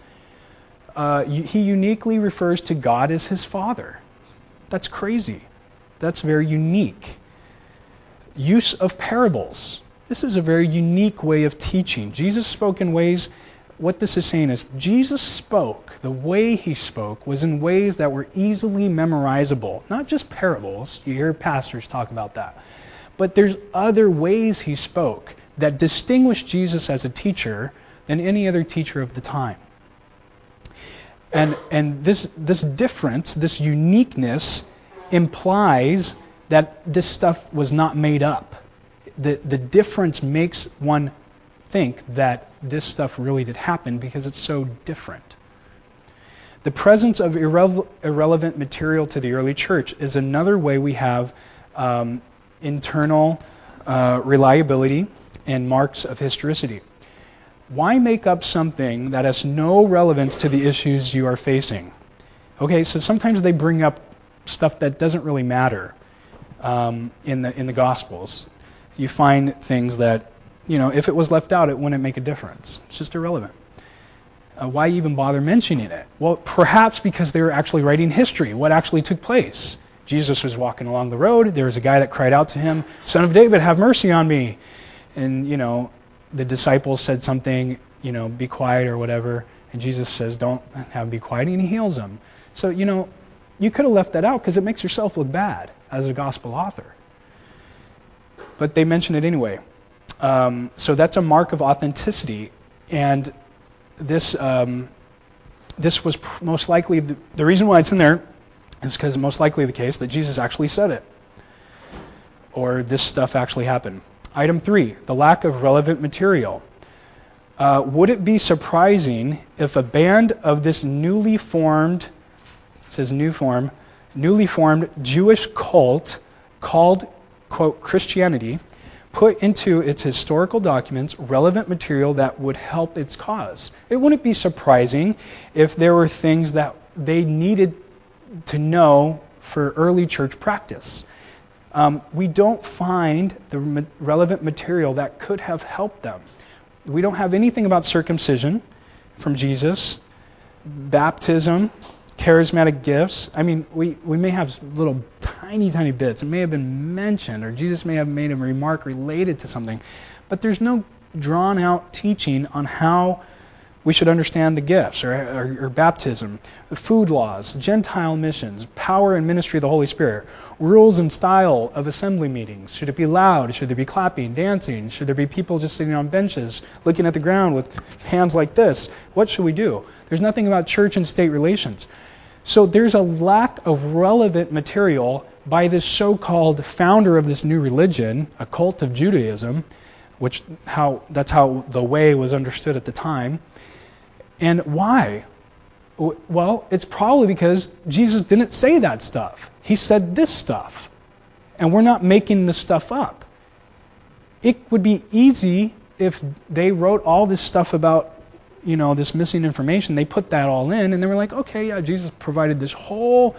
He uniquely refers to God as his Father. That's crazy. That's very unique. Use of parables. This is a very unique way of teaching. Jesus spoke in ways, what this is saying is, Jesus spoke, the way he spoke was in ways that were easily memorizable. Not just parables, you hear pastors talk about that. But there's other ways he spoke that distinguished Jesus as a teacher than any other teacher of the time. And this difference, this uniqueness, implies that this stuff was not made up. The difference makes one think that this stuff really did happen because it's so different. The presence of irrelevant material to the early church is another way we have internal reliability and marks of historicity. Why make up something that has no relevance to the issues you are facing? Okay, so sometimes they bring up stuff that doesn't really matter in the Gospels. You find things that, if it was left out, it wouldn't make a difference. It's just irrelevant. Why even bother mentioning it? Well, perhaps because they were actually writing history, what actually took place. Jesus was walking along the road. There was a guy that cried out to him, "Son of David, have mercy on me." And, the disciples said something, be quiet or whatever. And Jesus says, don't have him be quiet, and he heals him. So, you could have left that out because it makes yourself look bad as a gospel author. But they mention it anyway. So that's a mark of authenticity. And this was most likely, the reason why it's in there is because it's most likely the case that Jesus actually said it. Or this stuff actually happened. Item 3, the lack of relevant material. Would it be surprising if a band of this newly formed Jewish cult called, quote, Christianity, put into its historical documents relevant material that would help its cause? It wouldn't be surprising if there were things that they needed to know for early church practice. We don't find the relevant material that could have helped them. We don't have anything about circumcision from Jesus, baptism, charismatic gifts. I mean, we may have little tiny bits. It may have been mentioned, or Jesus may have made a remark related to something, but there's no drawn-out teaching on how we should understand the gifts or baptism, food laws, Gentile missions, power and ministry of the Holy Spirit, rules and style of assembly meetings. Should it be loud? Should there be clapping, dancing? Should there be people just sitting on benches, looking at the ground with hands like this? What should we do? There's nothing about church and state relations. So there's a lack of relevant material by this so-called founder of this new religion, a cult of Judaism, that's how the way was understood at the time. And why? Well, it's probably because Jesus didn't say that stuff. He said this stuff. And we're not making this stuff up. It would be easy if they wrote all this stuff about, this missing information. They put that all in, and they were like, okay, yeah, Jesus provided this whole,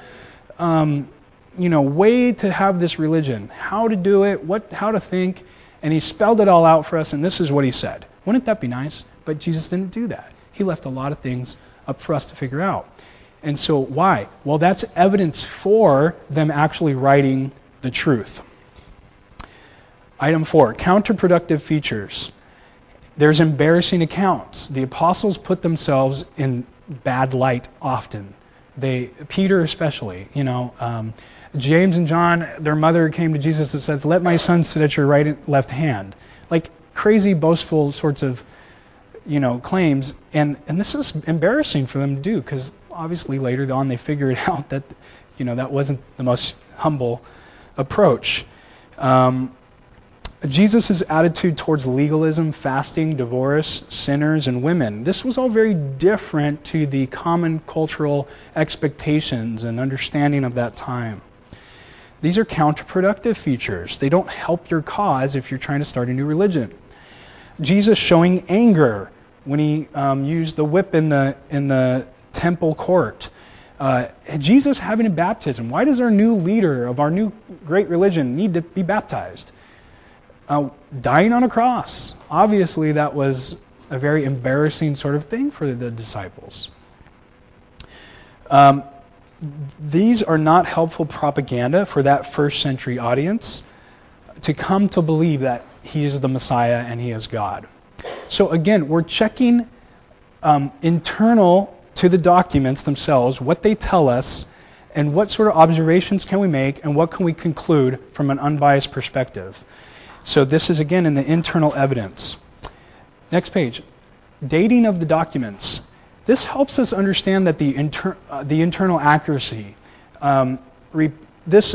way to have this religion, how to do it, how to think, and he spelled it all out for us, and this is what he said. Wouldn't that be nice? But Jesus didn't do that. He left a lot of things up for us to figure out. And so why? Well, that's evidence for them actually writing the truth. Item 4, counterproductive features. There's embarrassing accounts. The apostles put themselves in bad light often. Peter especially, James and John, their mother came to Jesus and says, "Let my son sit at your right and left hand." Like crazy, boastful sorts of claims, and this is embarrassing for them to do because obviously later on they figured out that that wasn't the most humble approach. Jesus' attitude towards legalism, fasting, divorce, sinners, and women, this was all very different to the common cultural expectations and understanding of that time. These are counterproductive features. They don't help your cause if you're trying to start a new religion. Jesus showing anger when he used the whip in the temple court. Jesus having a baptism. Why does our new leader of our new great religion need to be baptized? Dying on a cross. Obviously, that was a very embarrassing sort of thing for the disciples. These are not helpful propaganda for that first century audience to come to believe that he is the Messiah and he is God. So again, we're checking internal to the documents themselves, what they tell us, and what sort of observations can we make, and what can we conclude from an unbiased perspective. So this is, again, in the internal evidence. Next page. Dating of the documents. This helps us understand that the internal accuracy. This,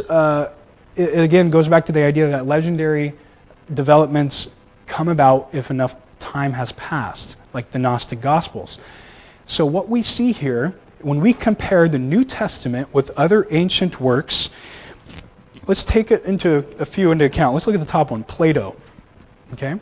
again, goes back to the idea that legendary developments come about if enough time has passed, like the Gnostic Gospels. So what we see here, when we compare the New Testament with other ancient works, let's take it into a few into account. Let's look at the top one, Plato. Okay?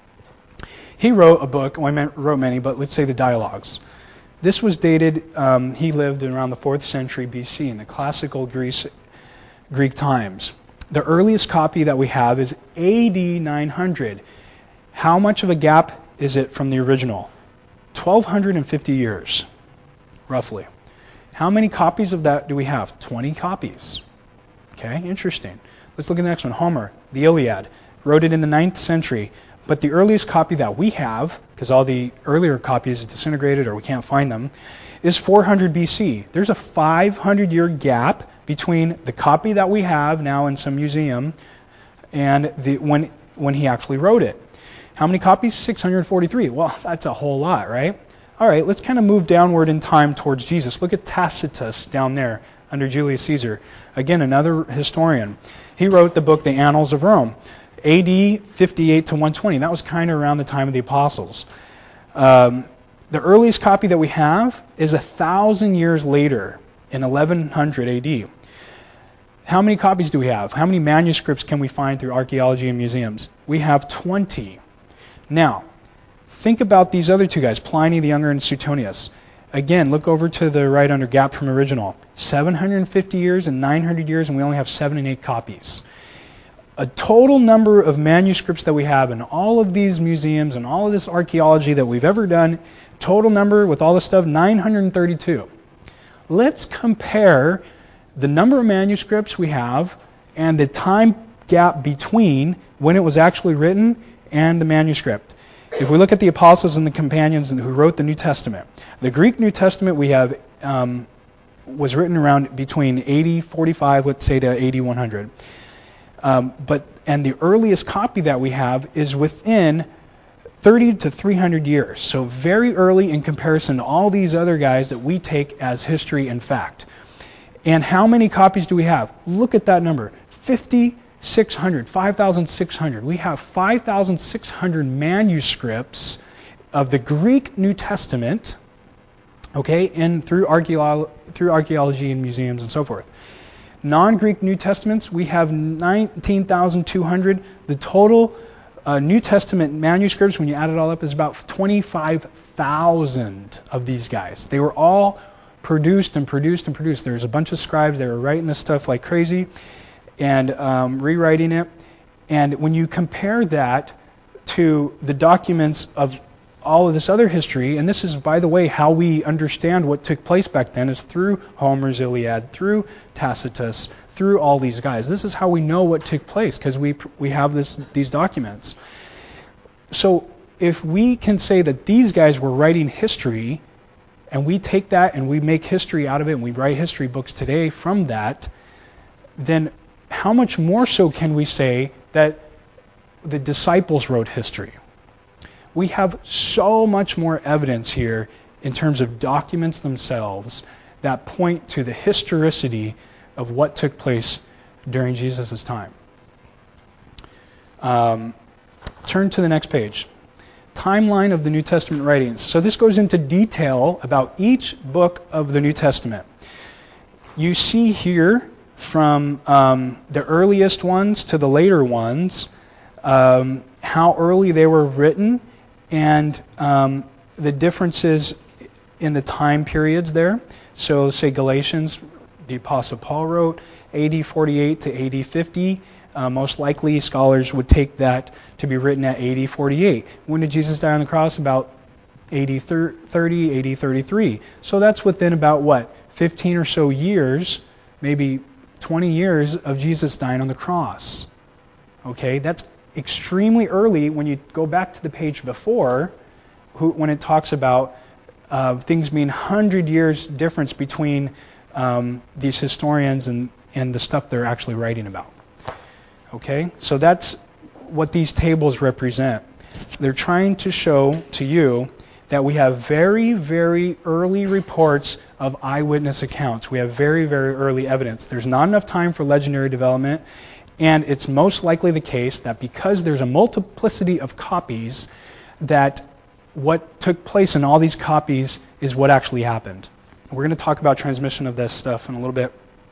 He wrote a book, well, I wrote many, but let's say the Dialogues. This was dated, he lived around the 4th century BC in the classical Greek times. The earliest copy that we have is AD 900. How much of a gap is it from the original? 1,250 years, roughly. How many copies of that do we have? 20 copies. Okay, interesting. Let's look at the next one. Homer, the Iliad, wrote it in the 9th century. But the earliest copy that we have, because all the earlier copies disintegrated or we can't find them, is 400 BC. There's a 500-year gap between the copy that we have now in some museum and when he actually wrote it. How many copies? 643. Well, that's a whole lot, right? All right, let's kind of move downward in time towards Jesus. Look at Tacitus down there under Julius Caesar. Again, another historian. He wrote the book, The Annals of Rome. AD 58 to 120. That was kind of around the time of the apostles. The earliest copy that we have is 1,000 years later in 1100 AD. How many copies do we have? How many manuscripts can we find through archaeology and museums? We have 20. Now, think about these other two guys, Pliny the Younger and Suetonius. Again, look over to the right under gap from original. 750 years and 900 years, and we only have 7 and 8 copies. A total number of manuscripts that we have in all of these museums and all of this archaeology that we've ever done, total number with all this stuff, 932. Let's compare the number of manuscripts we have and the time gap between when it was actually written and the manuscript. If we look at the apostles and the companions who wrote the New Testament, the Greek New Testament we have was written around between AD 45, let's say, to AD 100. And the earliest copy that we have is within 30 to 300 years. So very early in comparison to all these other guys that we take as history and fact. And how many copies do we have? Look at that number. 5,600. We have 5,600 manuscripts of the Greek New Testament, okay, and through archaeology and museums and so forth. Non-Greek New Testaments, we have 19,200. The total New Testament manuscripts, when you add it all up, is about 25,000 of these guys. They were all produced. There's a bunch of scribes that were writing this stuff like crazy and rewriting it. And when you compare that to the documents of all of this other history, and this is, by the way, how we understand what took place back then, is through Homer's Iliad, through Tacitus, through all these guys. This is how we know what took place, because we have these documents. So if we can say that these guys were writing history, and we take that and we make history out of it, and we write history books today from that, then how much more so can we say that the disciples wrote history? We have so much more evidence here in terms of documents themselves that point to the historicity of what took place during Jesus' time. Turn to the next page. Timeline of the New Testament writings. So this goes into detail about each book of the New Testament. You see here from the earliest ones to the later ones how early they were written, and the differences in the time periods there. So say Galatians, the Apostle Paul wrote AD 48 to AD 50. Most likely scholars would take that to be written at AD 48. When did Jesus die on the cross? About AD 30, AD 33. So that's within about 15 or so years, maybe 20 years of Jesus dying on the cross. Okay, that's extremely early when you go back to the page before, when it talks about things being 100 years difference between these historians and the stuff they're actually writing about. Okay, so that's what these tables represent. They're trying to show to you that we have very, very early reports of eyewitness accounts. We have very, very early evidence. There's not enough time for legendary development. And it's most likely the case that because there's a multiplicity of copies, that what took place in all these copies is what actually happened. We're going to talk about transmission of this stuff in a little bit.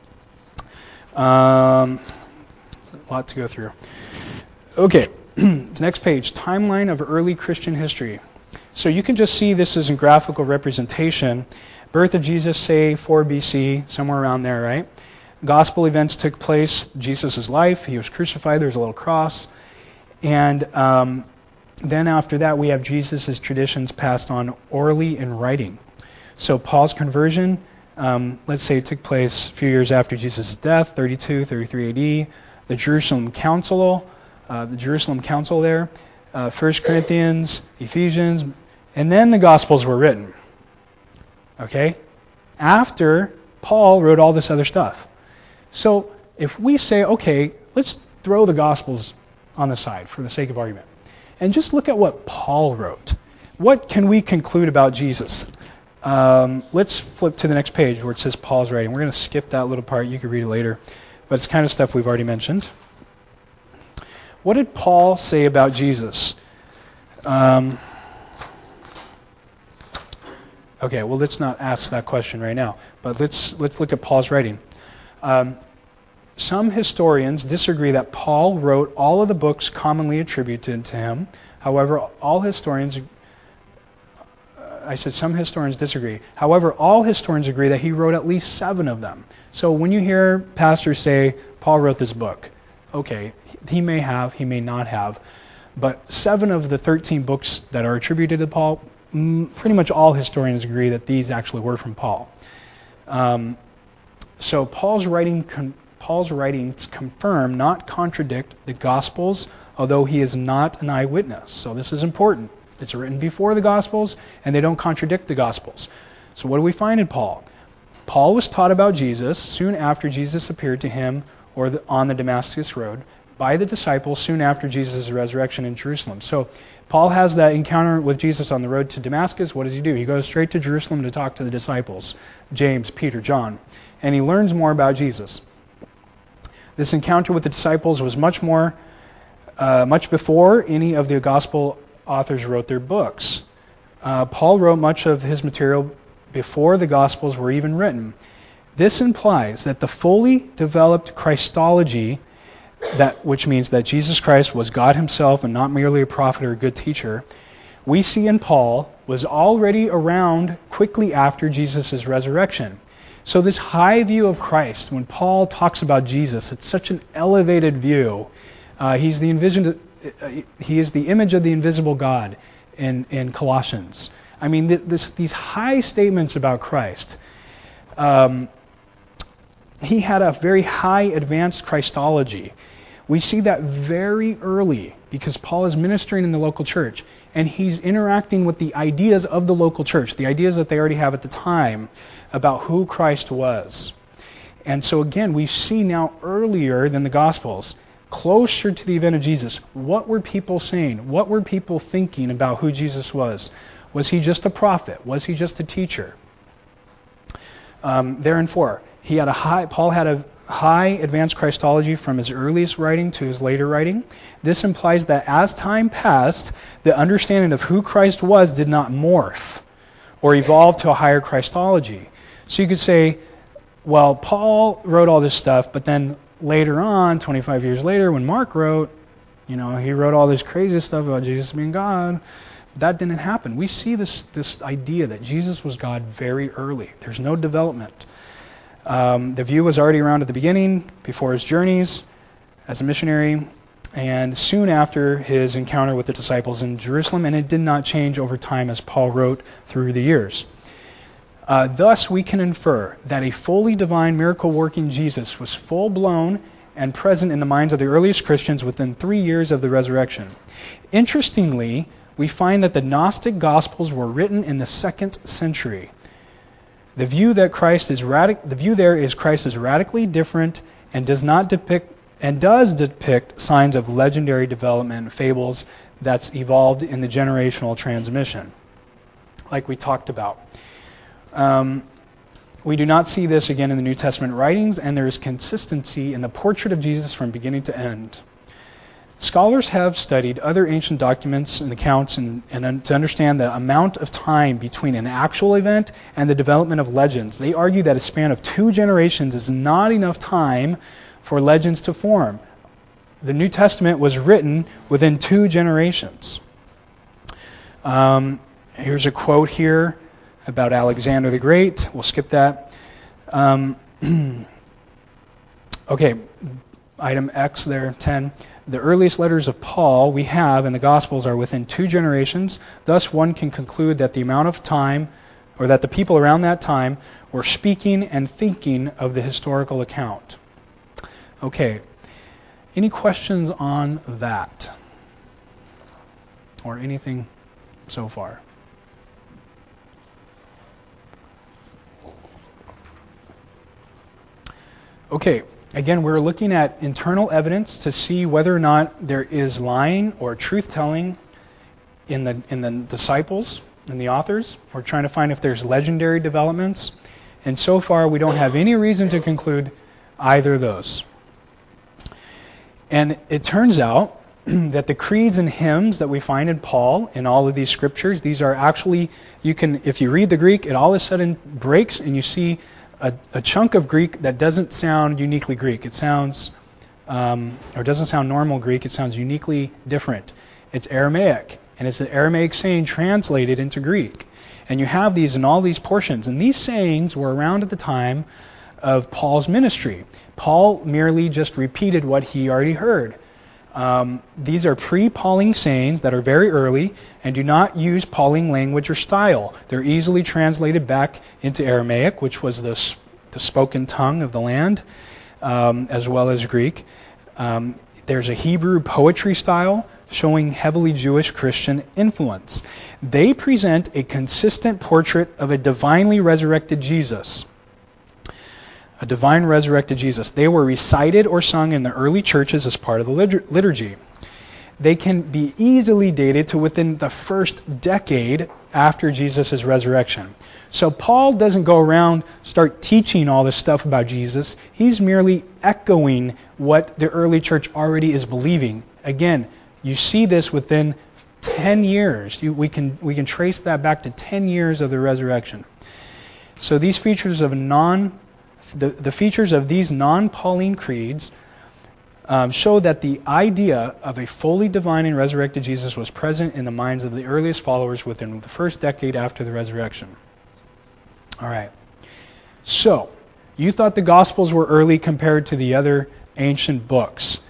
A lot to go through. Okay, next page, timeline of early Christian history. So you can just see this as a graphical representation. Birth of Jesus, say 4 BC, somewhere around there, right? Gospel events took place, Jesus' life, he was crucified, there's a little cross. And then after that, we have Jesus' traditions passed on orally in writing. So Paul's conversion, let's say it took place a few years after Jesus' death, 32, 33 AD. The Jerusalem Council there, 1 Corinthians, Ephesians, and then the Gospels were written. Okay? After Paul wrote all this other stuff. So if we say, okay, let's throw the Gospels on the side for the sake of argument, and just look at what Paul wrote. What can we conclude about Jesus? Let's flip to the next page where it says Paul's writing. We're going to skip that little part. You can read it later. But it's kind of stuff we've already mentioned. What did Paul say about Jesus? Okay, well, let's not ask that question right now. But let's look at Paul's writing. Some historians disagree that Paul wrote all of the books commonly attributed to him. However, some historians disagree. However, all historians agree that he wrote at least 7 of them. So when you hear pastors say, Paul wrote this book, okay, he may have, he may not have, but 7 of the 13 books that are attributed to Paul, pretty much all historians agree that these actually were from Paul. So Paul's writings confirm, not contradict, the Gospels, although he is not an eyewitness. So this is important. It's written before the Gospels, and they don't contradict the Gospels. So what do we find in Paul? Paul was taught about Jesus soon after Jesus appeared to him on the Damascus Road by the disciples soon after Jesus' resurrection in Jerusalem. So Paul has that encounter with Jesus on the road to Damascus. What does he do? He goes straight to Jerusalem to talk to the disciples, James, Peter, John, and he learns more about Jesus. This encounter with the disciples was much before any of the gospel authors wrote their books. Paul wrote much of his material before the Gospels were even written. This implies that the fully developed Christology, which means that Jesus Christ was God himself and not merely a prophet or a good teacher, we see in Paul was already around quickly after Jesus' resurrection. So this high view of Christ, when Paul talks about Jesus, it's such an elevated view. He is the image of the invisible God in Colossians. I mean, these high statements about Christ. He had a very high advanced Christology. We see that very early because Paul is ministering in the local church and he's interacting with the ideas of the local church, the ideas that they already have at the time about who Christ was. And so again, we see now earlier than the Gospels, closer to the event of Jesus, what were people saying? What were people thinking about who Jesus was? Was he just a prophet? Was he just a teacher? There in 4, Paul had a high advanced Christology from his earliest writing to his later writing. This implies that as time passed, the understanding of who Christ was did not morph or evolve to a higher Christology. So you could say, well, Paul wrote all this stuff, but then later on, 25 years later, when Mark wrote, he wrote all this crazy stuff about Jesus being God. That didn't happen. We see this idea that Jesus was God very early. There's no development. The view was already around at the beginning, before his journeys as a missionary, and soon after his encounter with the disciples in Jerusalem, and it did not change over time as Paul wrote through the years. Thus, we can infer that a fully divine, miracle-working Jesus was full-blown and present in the minds of the earliest Christians within 3 years of the resurrection. Interestingly, we find that the Gnostic Gospels were written in the 2nd century. The view there is Christ is radically different and does depict signs of legendary development and fables that's evolved in the generational transmission, like we talked about. We do not see this again in the New Testament writings, and there is consistency in the portrait of Jesus from beginning to end. Scholars have studied other ancient documents and accounts and to understand the amount of time between an actual event and the development of legends. They argue that a span of 2 generations is not enough time for legends to form. The New Testament was written within 2 generations. Here's a quote here about Alexander the Great. We'll skip that. Okay, item X there, 10. The earliest letters of Paul we have in the Gospels are within 2 generations. Thus, one can conclude that the amount of time, or that the people around that time, were speaking and thinking of the historical account. Okay, any questions on that? Or anything so far? Okay. Again, we're looking at internal evidence to see whether or not there is lying or truth-telling in the disciples and the authors. We're trying to find if there's legendary developments. And so far, we don't have any reason to conclude either of those. And it turns out that the creeds and hymns that we find in Paul in all of these scriptures, these are actually, if you read the Greek, it all of a sudden breaks and you see a chunk of Greek that doesn't sound uniquely Greek. It sounds, or doesn't sound normal Greek. It sounds uniquely different. It's Aramaic, and it's an Aramaic saying translated into Greek. And you have these in all these portions. And these sayings were around at the time of Paul's ministry. Paul merely just repeated what he already heard. These are pre-Pauline sayings that are very early and do not use Pauline language or style. They're easily translated back into Aramaic, which was the spoken tongue of the land, as well as Greek. There's a Hebrew poetry style showing heavily Jewish Christian influence. They present a consistent portrait of a divinely resurrected Jesus. A divine resurrected Jesus. They were recited or sung in the early churches as part of the liturgy. They can be easily dated to within the first decade after Jesus' resurrection. So Paul doesn't go around, start teaching all this stuff about Jesus. He's merely echoing what the early church already is believing. Again, you see this within 10 years. We can trace that back to 10 years of the resurrection. So these features of the features of these non-Pauline creeds show that the idea of a fully divine and resurrected Jesus was present in the minds of the earliest followers within the first decade after the resurrection. All right. So, you thought the Gospels were early compared to the other ancient books.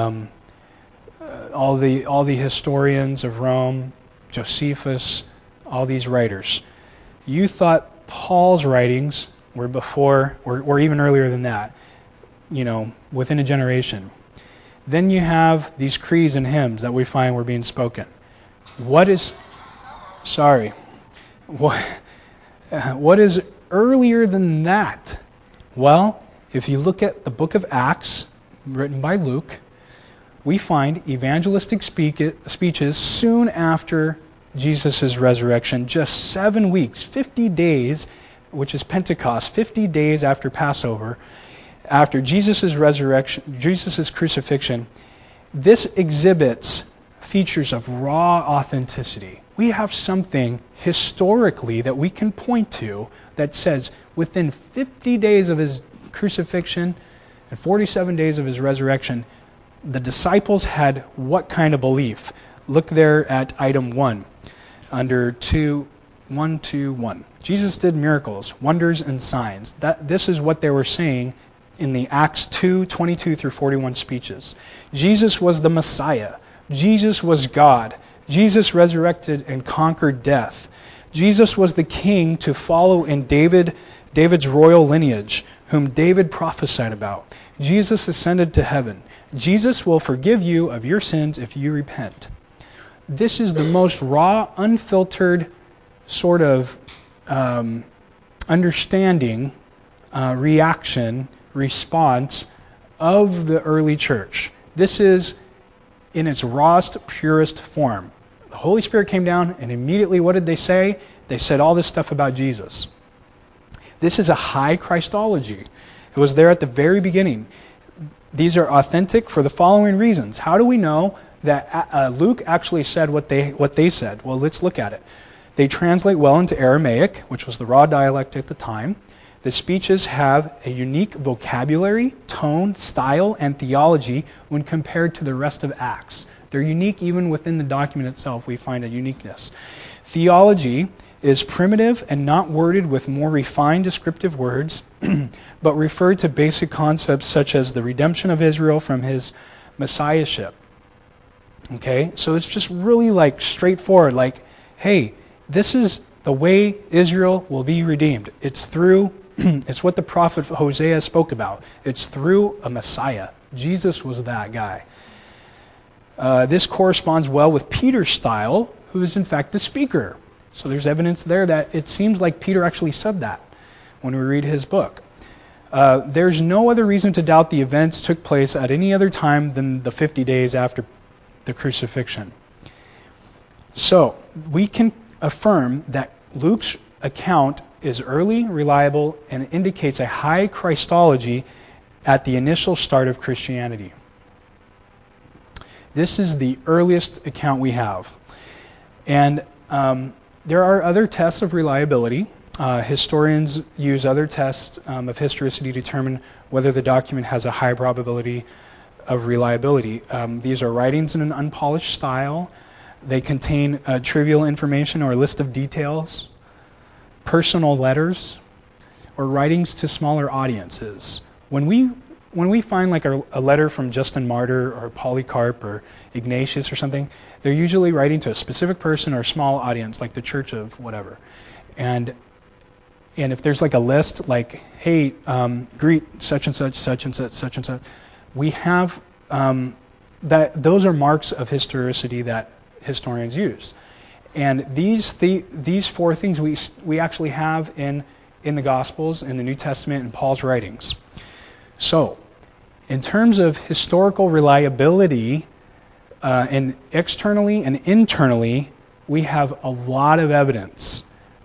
All the historians of Rome, Josephus, all these writers. You thought Paul's writings were before, or even earlier than that, within a generation. Then you have these creeds and hymns that we find were being spoken. What is earlier than that? Well, if you look at the book of Acts, written by Luke, we find evangelistic speeches soon after Jesus' resurrection, just 7 weeks, 50 days, which is Pentecost, 50 days after Passover, after Jesus' resurrection, Jesus' crucifixion. This exhibits features of raw authenticity. We have something historically that we can point to that says within 50 days of his crucifixion and 47 days of his resurrection, the disciples had what kind of belief? Look there at item 1, under 1:1. Jesus did miracles, wonders, and signs. This is what they were saying in the Acts 2:22 through 41 speeches. Jesus was the Messiah. Jesus was God. Jesus resurrected and conquered death. Jesus was the king to follow in David's royal lineage, whom David prophesied about. Jesus ascended to heaven. Jesus will forgive you of your sins if you repent. This is the most raw, unfiltered sort of understanding, reaction, response of the early church. This is in its rawest, purest form. The Holy Spirit came down, and immediately what did they say? They said all this stuff about Jesus. This is a high Christology. It was there at the very beginning. These are authentic for the following reasons. How do we know that Luke actually said what they said. Well, let's look at it. They translate well into Aramaic, which was the raw dialect at the time. The speeches have a unique vocabulary, tone, style, and theology when compared to the rest of Acts. They're unique even within the document itself. We find a uniqueness. Theology is primitive and not worded with more refined descriptive words, but referred to basic concepts such as the redemption of Israel from his messiahship. Okay, so it's just really like straightforward, like, hey, this is the way Israel will be redeemed. It's through, it's what the prophet Hosea spoke about. It's through a Messiah. Jesus was that guy. This corresponds well with Peter's style, who is in fact the speaker. So there's evidence there that it seems like Peter actually said that when we read his book. There's no other reason to doubt the events took place at any other time than the 50 days after the crucifixion. So we can affirm that Luke's account is early, reliable, and indicates a high Christology at the initial start of Christianity. This is the earliest account we have. And there are other tests of reliability. Historians use other tests of historicity to determine whether the document has a high probability of reliability. These are writings in an unpolished style. They contain trivial information or a list of details, personal letters, or writings to smaller audiences. When we find like a letter from Justin Martyr or Polycarp or Ignatius or something, they're usually writing to a specific person or a small audience, like the church of whatever. And if there's like a list, like, hey, greet such and such, such and such, such and such, we have that. Those are marks of historicity that historians use. And these four things we actually have in the Gospels, in the New Testament, and Paul's writings. So, in terms of historical reliability, and externally and internally, we have a lot of evidence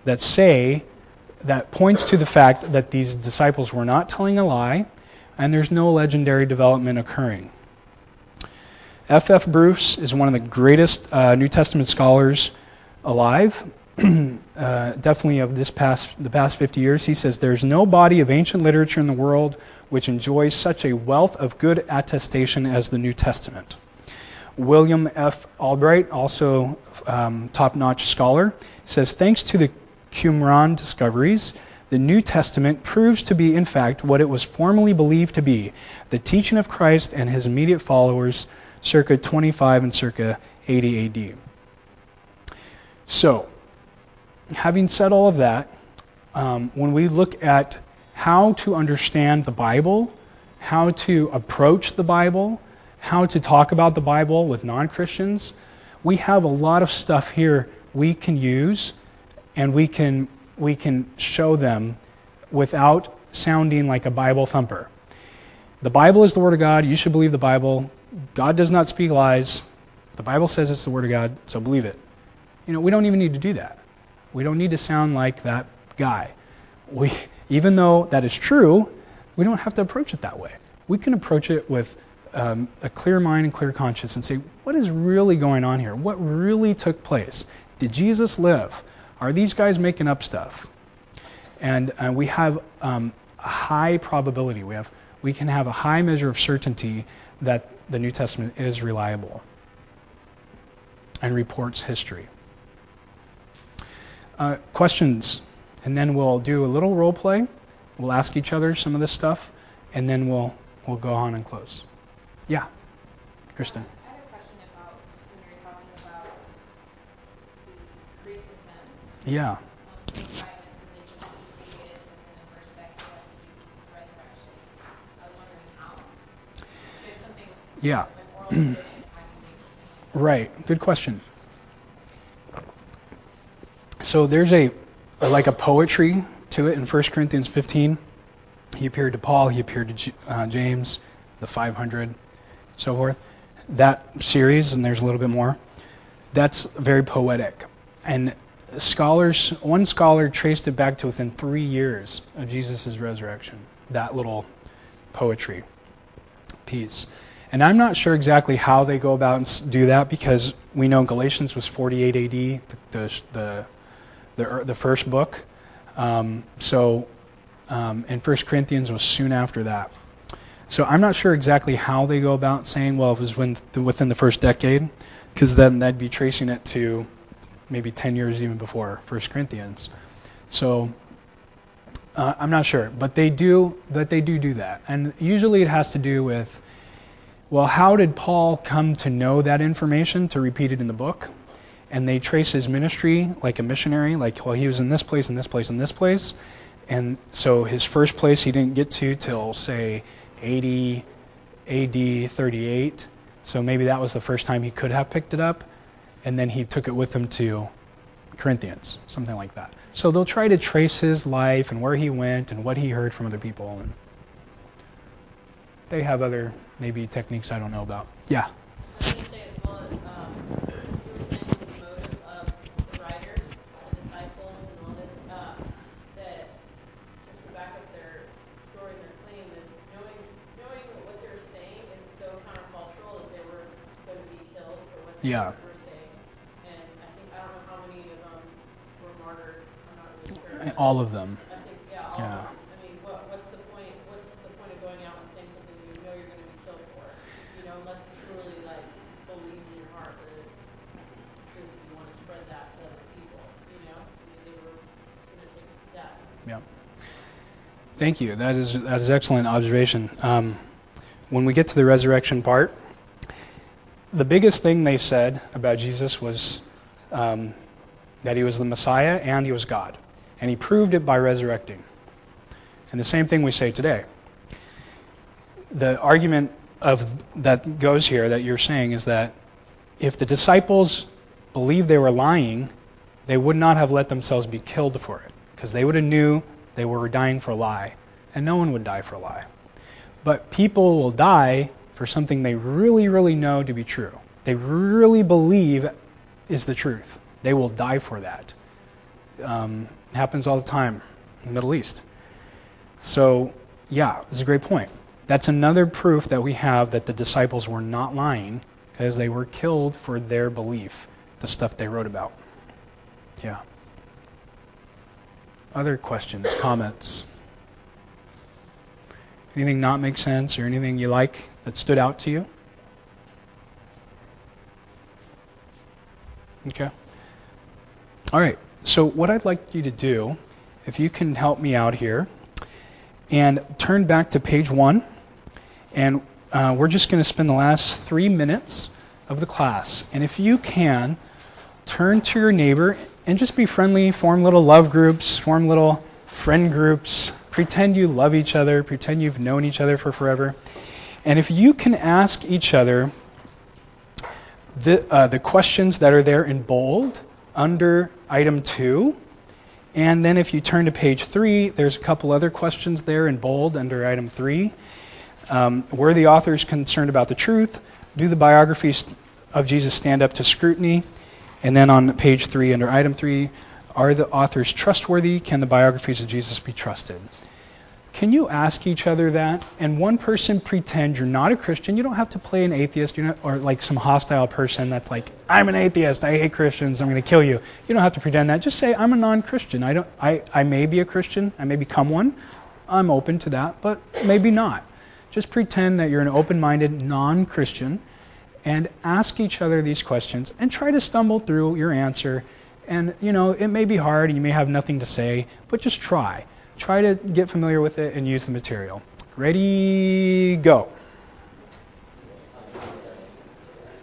that points to the fact that these disciples were not telling a lie, and there's no legendary development occurring. F.F. Bruce is one of the greatest New Testament scholars alive, definitely of the past 50 years. He says, there's no body of ancient literature in the world which enjoys such a wealth of good attestation as the New Testament. William F. Albright, also top-notch scholar, says, thanks to the Qumran discoveries, the New Testament proves to be, in fact, what it was formerly believed to be, the teaching of Christ and his immediate followers, circa 25 and circa 80 AD. So, having said all of that, when we look at how to understand the Bible, how to approach the Bible, how to talk about the Bible with non-Christians, we have a lot of stuff here we can use, and we can show them without sounding like a Bible thumper. The Bible is the Word of God. You should believe the Bible. God does not speak lies. The Bible says it's the Word of God, so believe it. We don't even need to do that. We don't need to sound like that guy. Even though that is true, we don't have to approach it that way. We can approach it with a clear mind and clear conscience and say, what is really going on here? What really took place? Did Jesus live? Are these guys making up stuff? And we have a high probability. We can have a high measure of certainty that the New Testament is reliable and reports history. Questions, and then we'll do a little role play. We'll ask each other some of this stuff, and then we'll go on and close. Yeah, Kristen. I had a question about when you were talking about the great events. Yeah. Page 5, it says they can be communicated within the perspective of Jesus' resurrection. I was wondering how. If it's something Yeah. that's like oral tradition, how do you make something like that? Right. Good question. So there's a poetry to it in 1 Corinthians 15. He appeared to Paul, he appeared to James, the 500, so forth. That series, and there's a little bit more, that's very poetic. And one scholar traced it back to within 3 years of Jesus' resurrection, that little poetry piece. And I'm not sure exactly how they go about and do that, because we know Galatians was 48 AD, the first book. And 1 Corinthians was soon after that. So I'm not sure exactly how they go about saying, well, it was within the first decade, because then that'd be tracing it to maybe 10 years even before 1 Corinthians. So I'm not sure, but they do that. And usually it has to do with, well, how did Paul come to know that information to repeat it in the book? And they trace his ministry like a missionary, like, well, he was in this place, and this place, and this place. And so his first place he didn't get to till, say, 80 AD 38. So maybe that was the first time he could have picked it up. And then he took it with him to Corinthians, something like that. So they'll try to trace his life and where he went and what he heard from other people. And they have other, maybe, techniques I don't know about. Yeah? I was going to say, as well as you were saying with the motive of the writers, the disciples, and all this, that just to back up their story and their claim is knowing what they're saying is so countercultural that they were going to be killed for what they were saying. And I don't know how many of them were martyred. I'm not really sure. All of them. I think, all of them. I mean, what's the point? What's the point of going out and saying something you know you're going to be killed for? Unless you truly believe in your heart that it's truth and you want to spread that to other people. I mean, they were going to take it to death. Yeah. Thank you. That is excellent observation. When we get to the resurrection part, the biggest thing they said about Jesus was that he was the Messiah and he was God. And he proved it by resurrecting. And the same thing we say today. The argument that goes here that you're saying is that if the disciples believed they were lying, they would not have let themselves be killed for it, because they would have knew they were dying for a lie, and no one would die for a lie. But people will die for something they really, really know to be true. They really believe is the truth. They will die for that. Happens all the time in the Middle East. So, yeah, it's a great point. That's another proof that we have that the disciples were not lying, because they were killed for their belief, the stuff they wrote about. Yeah. Other questions, comments? Anything not make sense, or anything you like that stood out to you? Okay. All right. So what I'd like you to do, if you can help me out here, and turn back to page 1, and we're just going to spend the last 3 minutes of the class. And if you can, turn to your neighbor and just be friendly, form little love groups, form little friend groups, pretend you love each other, pretend you've known each other for forever. And if you can ask each other the questions that are there in bold under item 2, and then if you turn to page 3, there's a couple other questions there in bold under item 3. Were the authors concerned about the truth? Do the biographies of Jesus stand up to scrutiny? And then on page 3 under item 3, are the authors trustworthy? Can the biographies of Jesus be trusted? Can you ask each other that? And one person pretend you're not a Christian. You don't have to play an atheist, or like some hostile person that's like, I'm an atheist, I hate Christians, I'm going to kill you. You don't have to pretend that. Just say, I'm a non-Christian. I may be a Christian, I may become one. I'm open to that, but maybe not. Just pretend that you're an open-minded non-Christian and ask each other these questions and try to stumble through your answer. And, it may be hard and you may have nothing to say, but just try. Try to get familiar with it and use the material. Ready, go.